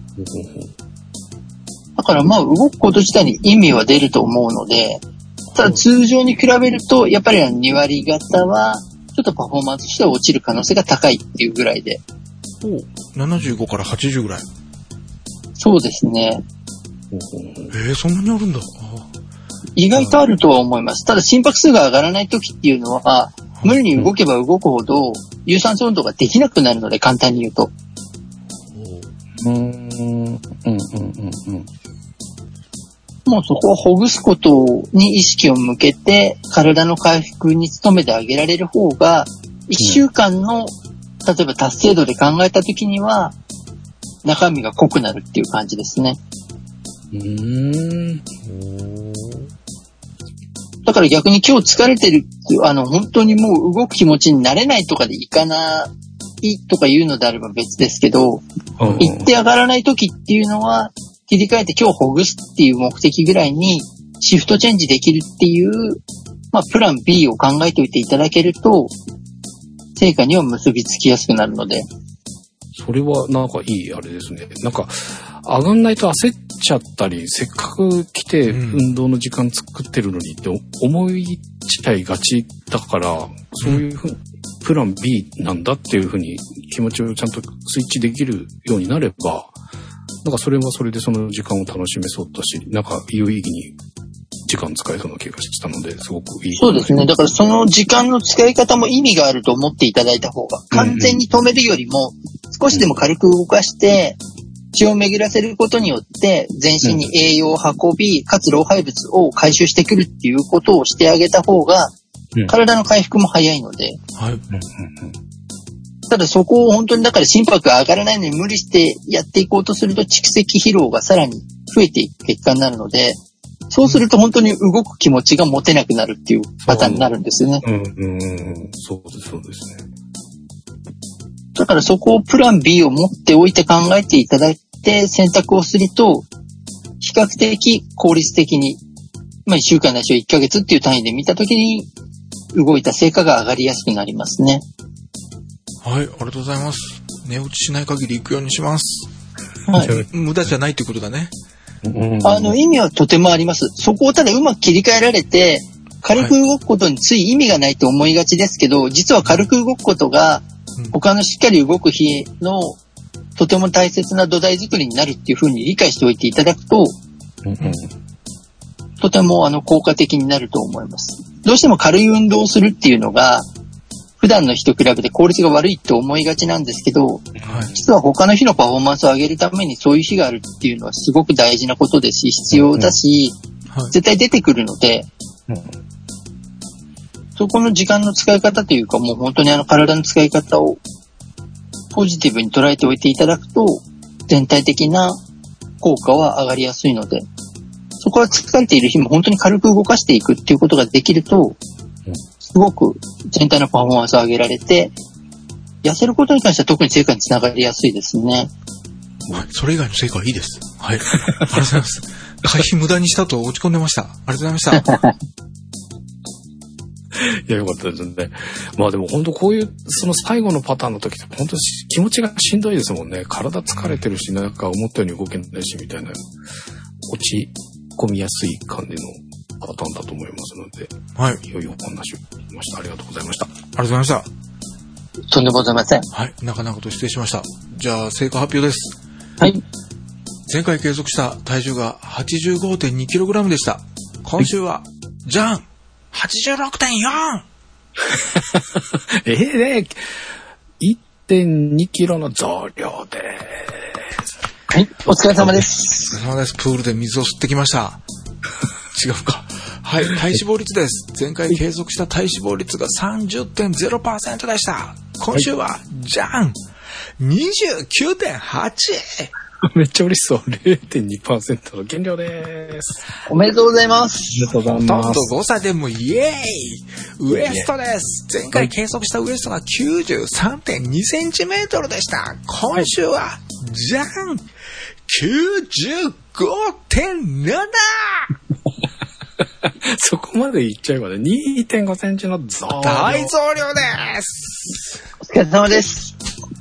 Speaker 1: だからまあ動くこと自体に意味は出ると思うので、ただ通常に比べるとやっぱりに割方はちょっとパフォーマンスとしては落ちる可能性が高いっていうぐらいで。
Speaker 3: ななじゅうごからはちじゅうぐらい。
Speaker 1: そうですね。
Speaker 3: えー、そんなにあるんだ。
Speaker 1: 意外とあるとは思います。ただ心拍数が上がらない時っていうのは、無理に動けば動くほど有酸素運動ができなくなるので、簡単に言うと。うーん、うん、うん、うん。もうそこをほぐすことに意識を向けて、体の回復に努めてあげられる方が、いっしゅうかんの、例えば達成度で考えた時には、中身が濃くなるっていう感じですね。うーん。だから逆に今日疲れてる、あの、本当にもう動く気持ちになれないとかでいかないとか言うのであれば別ですけど、うん、行って上がらない時っていうのは、切り替えて今日ほぐすっていう目的ぐらいにシフトチェンジできるっていう、まあ、プラン B を考えておいていただけると、成果には結びつきやすくなるので。
Speaker 2: それはなんかいいあれですね。なんか上がんないと焦っちゃったり、せっかく来て運動の時間作ってるのにって思いちゃいがちだから、そういうふうにプラン B なんだっていうふうに気持ちをちゃんとスイッチできるようになれば、なんかそれはそれでその時間を楽しめそうだし、なんか有意義に時間使えそうな気がしたので、すごくいい。
Speaker 1: そうですね。だからその時間の使い方も意味があると思っていただいた方が、完全に止めるよりも、少しでも軽く動かして、血を巡らせることによって、全身に栄養を運び、かつ老廃物を回収してくるっていうことをしてあげた方が、体の回復も早いので。はい。ただそこを本当にだから心拍が上がらないのに無理してやっていこうとすると蓄積疲労がさらに増えていく結果になるので、そうすると本当に動く気持ちが持てなくなるっていうパターンになるんですよね。
Speaker 2: うんうんうん、そうですそうですね。
Speaker 1: だからそこをプラン B を持っておいて考えていただいて選択をすると、比較的効率的に、まあいっしゅうかんないしはいっかげつっていう単位で見たときに動いた成果が上がりやすくなりますね。
Speaker 3: はい、ありがとうございます。寝落ちしない限り行くようにします。
Speaker 1: はい。
Speaker 3: 無駄じゃないってことだね。
Speaker 1: あの意味はとてもあります。そこをただうまく切り替えられて、軽く動くことについ意味がないと思いがちですけど、実は軽く動くことが他のしっかり動く日のとても大切な土台作りになるっていうふうに理解しておいていただくと、うんうん、とてもあの効果的になると思います。どうしても軽い運動をするっていうのが普段の日と比べて効率が悪いと思いがちなんですけど、はい、実は他の日のパフォーマンスを上げるためにそういう日があるっていうのはすごく大事なことですし、必要だし、うんはい、絶対出てくるので、うん、そこの時間の使い方というか、もう本当にあの体の使い方をポジティブに捉えておいていただくと、全体的な効果は上がりやすいので、そこは疲れている日も本当に軽く動かしていくっていうことができると、すごく全体のパフォーマンスを上げられて、痩せることに関しては特に成果につながりやすいですね。
Speaker 3: はい、それ以外の成果はいいです。はい。ありがとうございます。会費無駄にしたと落ち込んでました。ありがとうございました。
Speaker 2: いや、よかったですね。まあでも本当こういう、その最後のパターンの時って本当気持ちがしんどいですもんね。体疲れてるし、なんか思ったように動けないし、みたいな、落ち込みやすい感じのパターンだと思いますので、はい。いよいよお話を聞きました。ありがとうございました。あ
Speaker 3: りがとうございました。
Speaker 1: とんでもございません。
Speaker 3: はい。なかなかと失礼しました。じゃあ、成果発表です。
Speaker 1: はい。
Speaker 3: 前回計測した体重が はちじゅうごてんにキログラム でした。今週は、はい、じゃん !はちじゅうろくてんよん!
Speaker 2: ええね、いってんにキロの増量です。
Speaker 1: はい、お疲れ様です。
Speaker 3: お疲れ様です。プールで水を吸ってきました。違うか。はい、体脂肪率です。前回計測した体脂肪率が さんじゅってんゼロパーセント でした。今週は、はい、じゃん !にじゅうきゅうてんはち!
Speaker 2: めっちゃ嬉しそう。れいてんにパーセント の減量です。
Speaker 1: おめでとうございます。
Speaker 2: おめでとうございます。
Speaker 3: ほとんど誤差でもイエーイウエストです。前回計測したウエストが きゅうじゅうさんてんにセンチメートルでした。今週は、はい、じゃん きゅうじゅうごてんなな!
Speaker 2: そこまでいっちゃえばね、にてんごセンチの増量。
Speaker 3: 大増量です。
Speaker 1: お疲れ様です。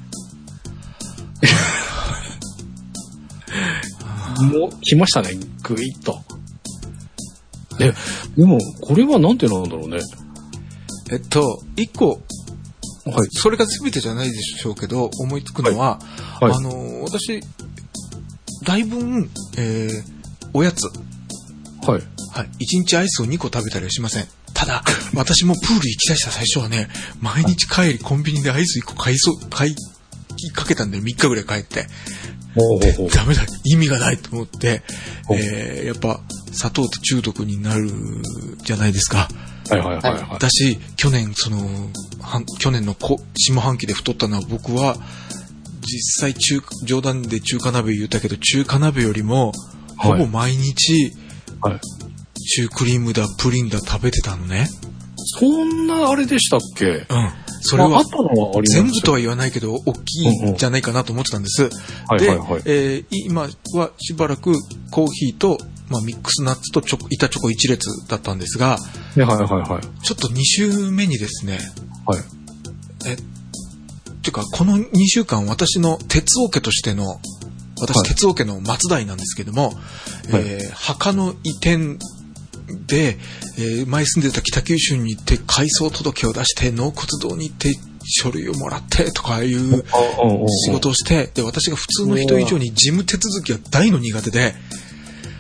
Speaker 2: もう来ましたね、ぐいっと。え、でもこれはなんてなんだろうね。
Speaker 3: えっと一個、はい、それが全てじゃないでしょうけど思いつくのは、はいはい、あの私だいぶ、えー、おやつ、
Speaker 2: はい
Speaker 3: はい、いちにちアイスをにこ食べたりはしません。ただ私もプール行き出した最初はね、毎日帰りコンビニでアイスいっこ買いそう買いかけたんでみっかぐらい帰って。でダメだ、意味がないと思って、えー、やっぱ砂糖って中毒になるじゃないですか。
Speaker 2: はいはいはいはい。
Speaker 3: だし去年その去年の下半期で太ったのは僕は実際中冗談で中華鍋言ったけど中華鍋よりもほぼ毎日、はいはい、シュークリームだプリンだ食べてたのね。
Speaker 2: そんなあれでしたっけ？
Speaker 3: うん。それは全部とは言わないけど大きいんじゃないかなと思ってたんです。で、えー、今はしばらくコーヒーと、まあ、ミックスナッツとチョコ板チョコ一列だったんですが、
Speaker 2: はいはいはい、
Speaker 3: ちょっとに週目にですね、
Speaker 2: はい、
Speaker 3: えっていうかこのにしゅうかん私の鉄オケとしての私、はい、鉄オケの松代なんですけども、はいえー、墓の移転で、えー、前住んでた北九州に行って改装届を出して納骨堂に行って書類をもらってとかいう仕事をして、で私が普通の人以上に事務手続きは大の苦手で、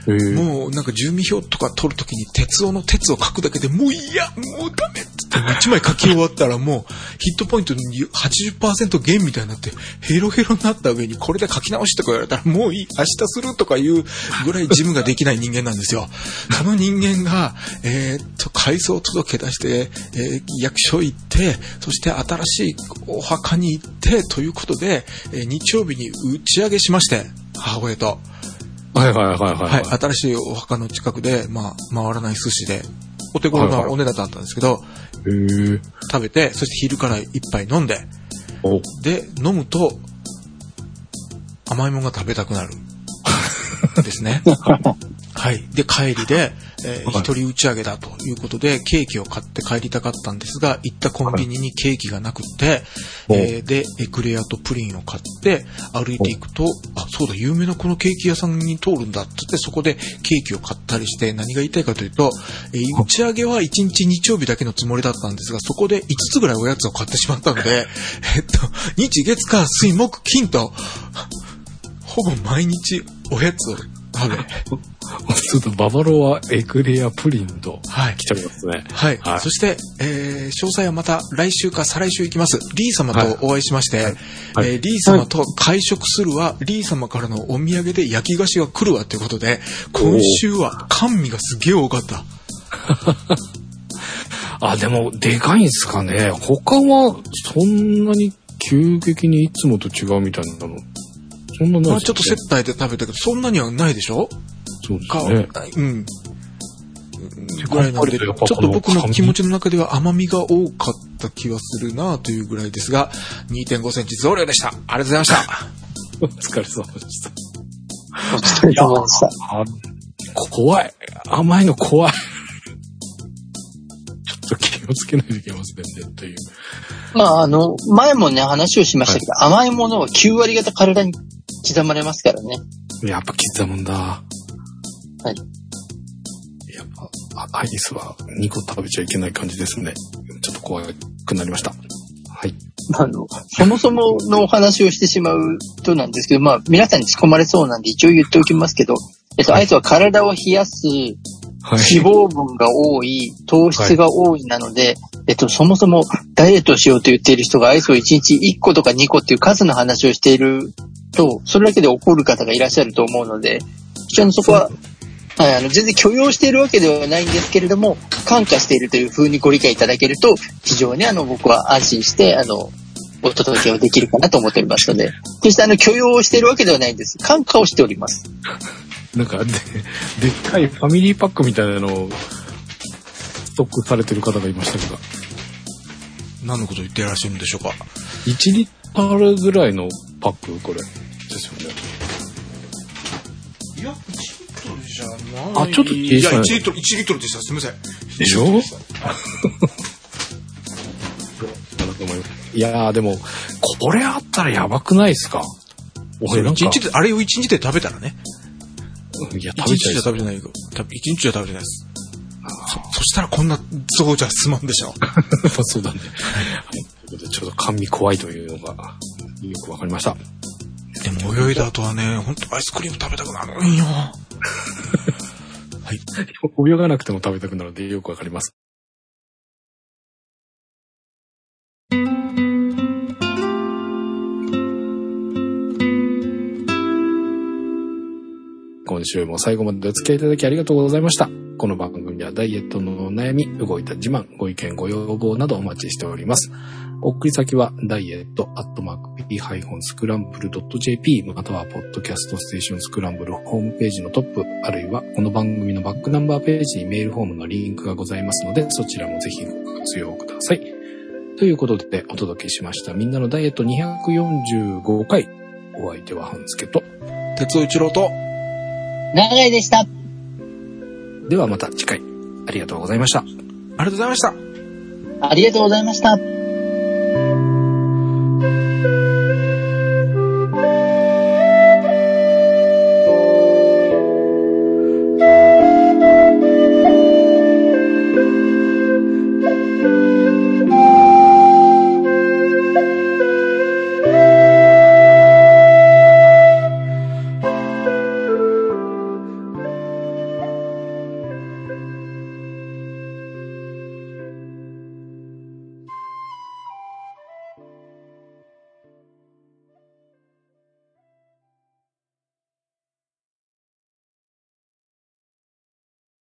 Speaker 3: もうなんか住民票とか取るときに鉄夫の鉄を書くだけでもういや、もうダメって言って一枚書き終わったらもうヒットポイントに はちじゅっパーセント 減みたいになってヘロヘロになった上にこれで書き直しとか言われたらもういい、明日するとかいうぐらい事務ができない人間なんですよ。その人間が、えー、っと、改装届出して、えー、役所行って、そして新しいお墓に行ってということで、えー、日曜日に打ち上げしまして、母親と。
Speaker 2: はいはいはいはい、はい。
Speaker 3: はい、新しいお墓の近くで、まあ、回らない寿司で、お手頃なお値段だったんですけど、
Speaker 2: はいはい、
Speaker 3: 食べて、そして昼から一杯飲んで、で、飲むと、甘いものが食べたくなる。ですね。はい。で、帰りで、えー、一人打ち上げだということで、ケーキを買って帰りたかったんですが、行ったコンビニにケーキがなくって、えー、で、エクレアとプリンを買って、歩いていくと、あ、そうだ、有名なこのケーキ屋さんに通るんだって言って、そこでケーキを買ったりして、何が言いたいかというと、えー、打ち上げはいちにち日曜日だけのつもりだったんですが、そこでいつつぐらいおやつを買ってしまったので、えっと、日月火水木金と、ほぼ毎日おやつを食べ。
Speaker 2: ちょっとババロはエクレアプリンと来ちゃいますね。
Speaker 3: はい。はいはい、そして、えー、詳細はまた来週か再来週行きます。リー様とお会いしまして、はいはいえー、リー様と会食するわ、リー様からのお土産で焼き菓子が来るわということで、今週は甘味がすげえ多かった。
Speaker 2: あ、でも、でかいんすかね。他はそんなに急激にいつもと違うみたいなの。そんなないですね。
Speaker 3: まあちょっと接待で食べたけど、そんなにはないでしょ？
Speaker 2: そうですね。
Speaker 3: うん。ぐらいなんで、ちょっと僕の気持ちの中では甘みが多かった気はするなというぐらいですが、にてんごセンチ増量でした。ありがとうございました。
Speaker 2: お疲れ様でした。
Speaker 1: お疲れ様でした。
Speaker 2: 怖い。甘いの怖い。ちょっと気をつけないといけませんね、という。
Speaker 1: まあ、あの、前もね、話をしましたけど、はい、甘いものはきゅう割方体に刻まれますからね。
Speaker 2: やっぱ刻むんだ。は
Speaker 1: い。
Speaker 2: やっぱ、アイスはにこ食べちゃいけない感じですね。ちょっと怖くなりました。はい。
Speaker 1: あの、そもそものお話をしてしまうとなんですけど、まあ、皆さんに突っ込まれそうなんで一応言っておきますけど、えっと、アイスは体を冷やす、はい、脂肪分が多い、糖質が多いなので、はい、えっと、そもそもダイエットをしようと言っている人がアイスをいちにちいっことかにこっていう数の話をしていると、それだけで怒る方がいらっしゃると思うので、非常にそこは、はい、あの、全然許容しているわけではないんですけれども、感化しているという風にご理解いただけると、非常にあの、僕は安心して、あの、お届けをできるかなと思っておりますので、決してあの、許容をしているわけではないんです。感化をしております。
Speaker 2: なんかで、でっかいファミリーパックみたいなのをストックされてる方がいましたけど。
Speaker 3: 何のこと言ってらっしゃるんでしょうか。
Speaker 2: いちリットルぐらいのパック、これ。ですよね。
Speaker 3: いや、いちリットルじゃない。
Speaker 2: あ、ちょっと小さい。いや、
Speaker 3: いちリットル、いちリットルでした。すみません。
Speaker 2: でしょいやー、でも、これあったらやばくないですか？
Speaker 3: 俺なんか一日で、あれを一日で食べたらね。
Speaker 2: いや、食べちゃい
Speaker 3: 一日じゃ食べてないよ。一日じゃ食べてないです。そ, そしたらこんな像じゃ済まんでしょ。
Speaker 2: そうだね。ということで、ちょっと甘味怖いというのがよくわかりました。
Speaker 3: でも泳いだ後はね、ほんとアイスクリーム食べたくなるんよ。はい。
Speaker 2: 泳がなくても食べたくなるのでよくわかります。今週も最後までお付き合いいただきありがとうございました。この番組ではダイエットのお悩み、動いた自慢、ご意見、ご要望などお待ちしております。お送り先はダイエットアットマーク ピーハイフンスクランブルドットジェーピー またはポッドキャストステーションスクランブルホームページのトップ、あるいはこの番組のバックナンバーページにメールフォームのリンクがございますので、そちらもぜひご活用ください。ということでお届けしましたみんなのダイエットにひゃくよんじゅうごかい。お相手は半助と
Speaker 3: 哲夫一郎と
Speaker 1: 長井でした。
Speaker 2: ではまた次回ありがとうございました。あ
Speaker 3: りがとうございました。
Speaker 1: ありがとうございました。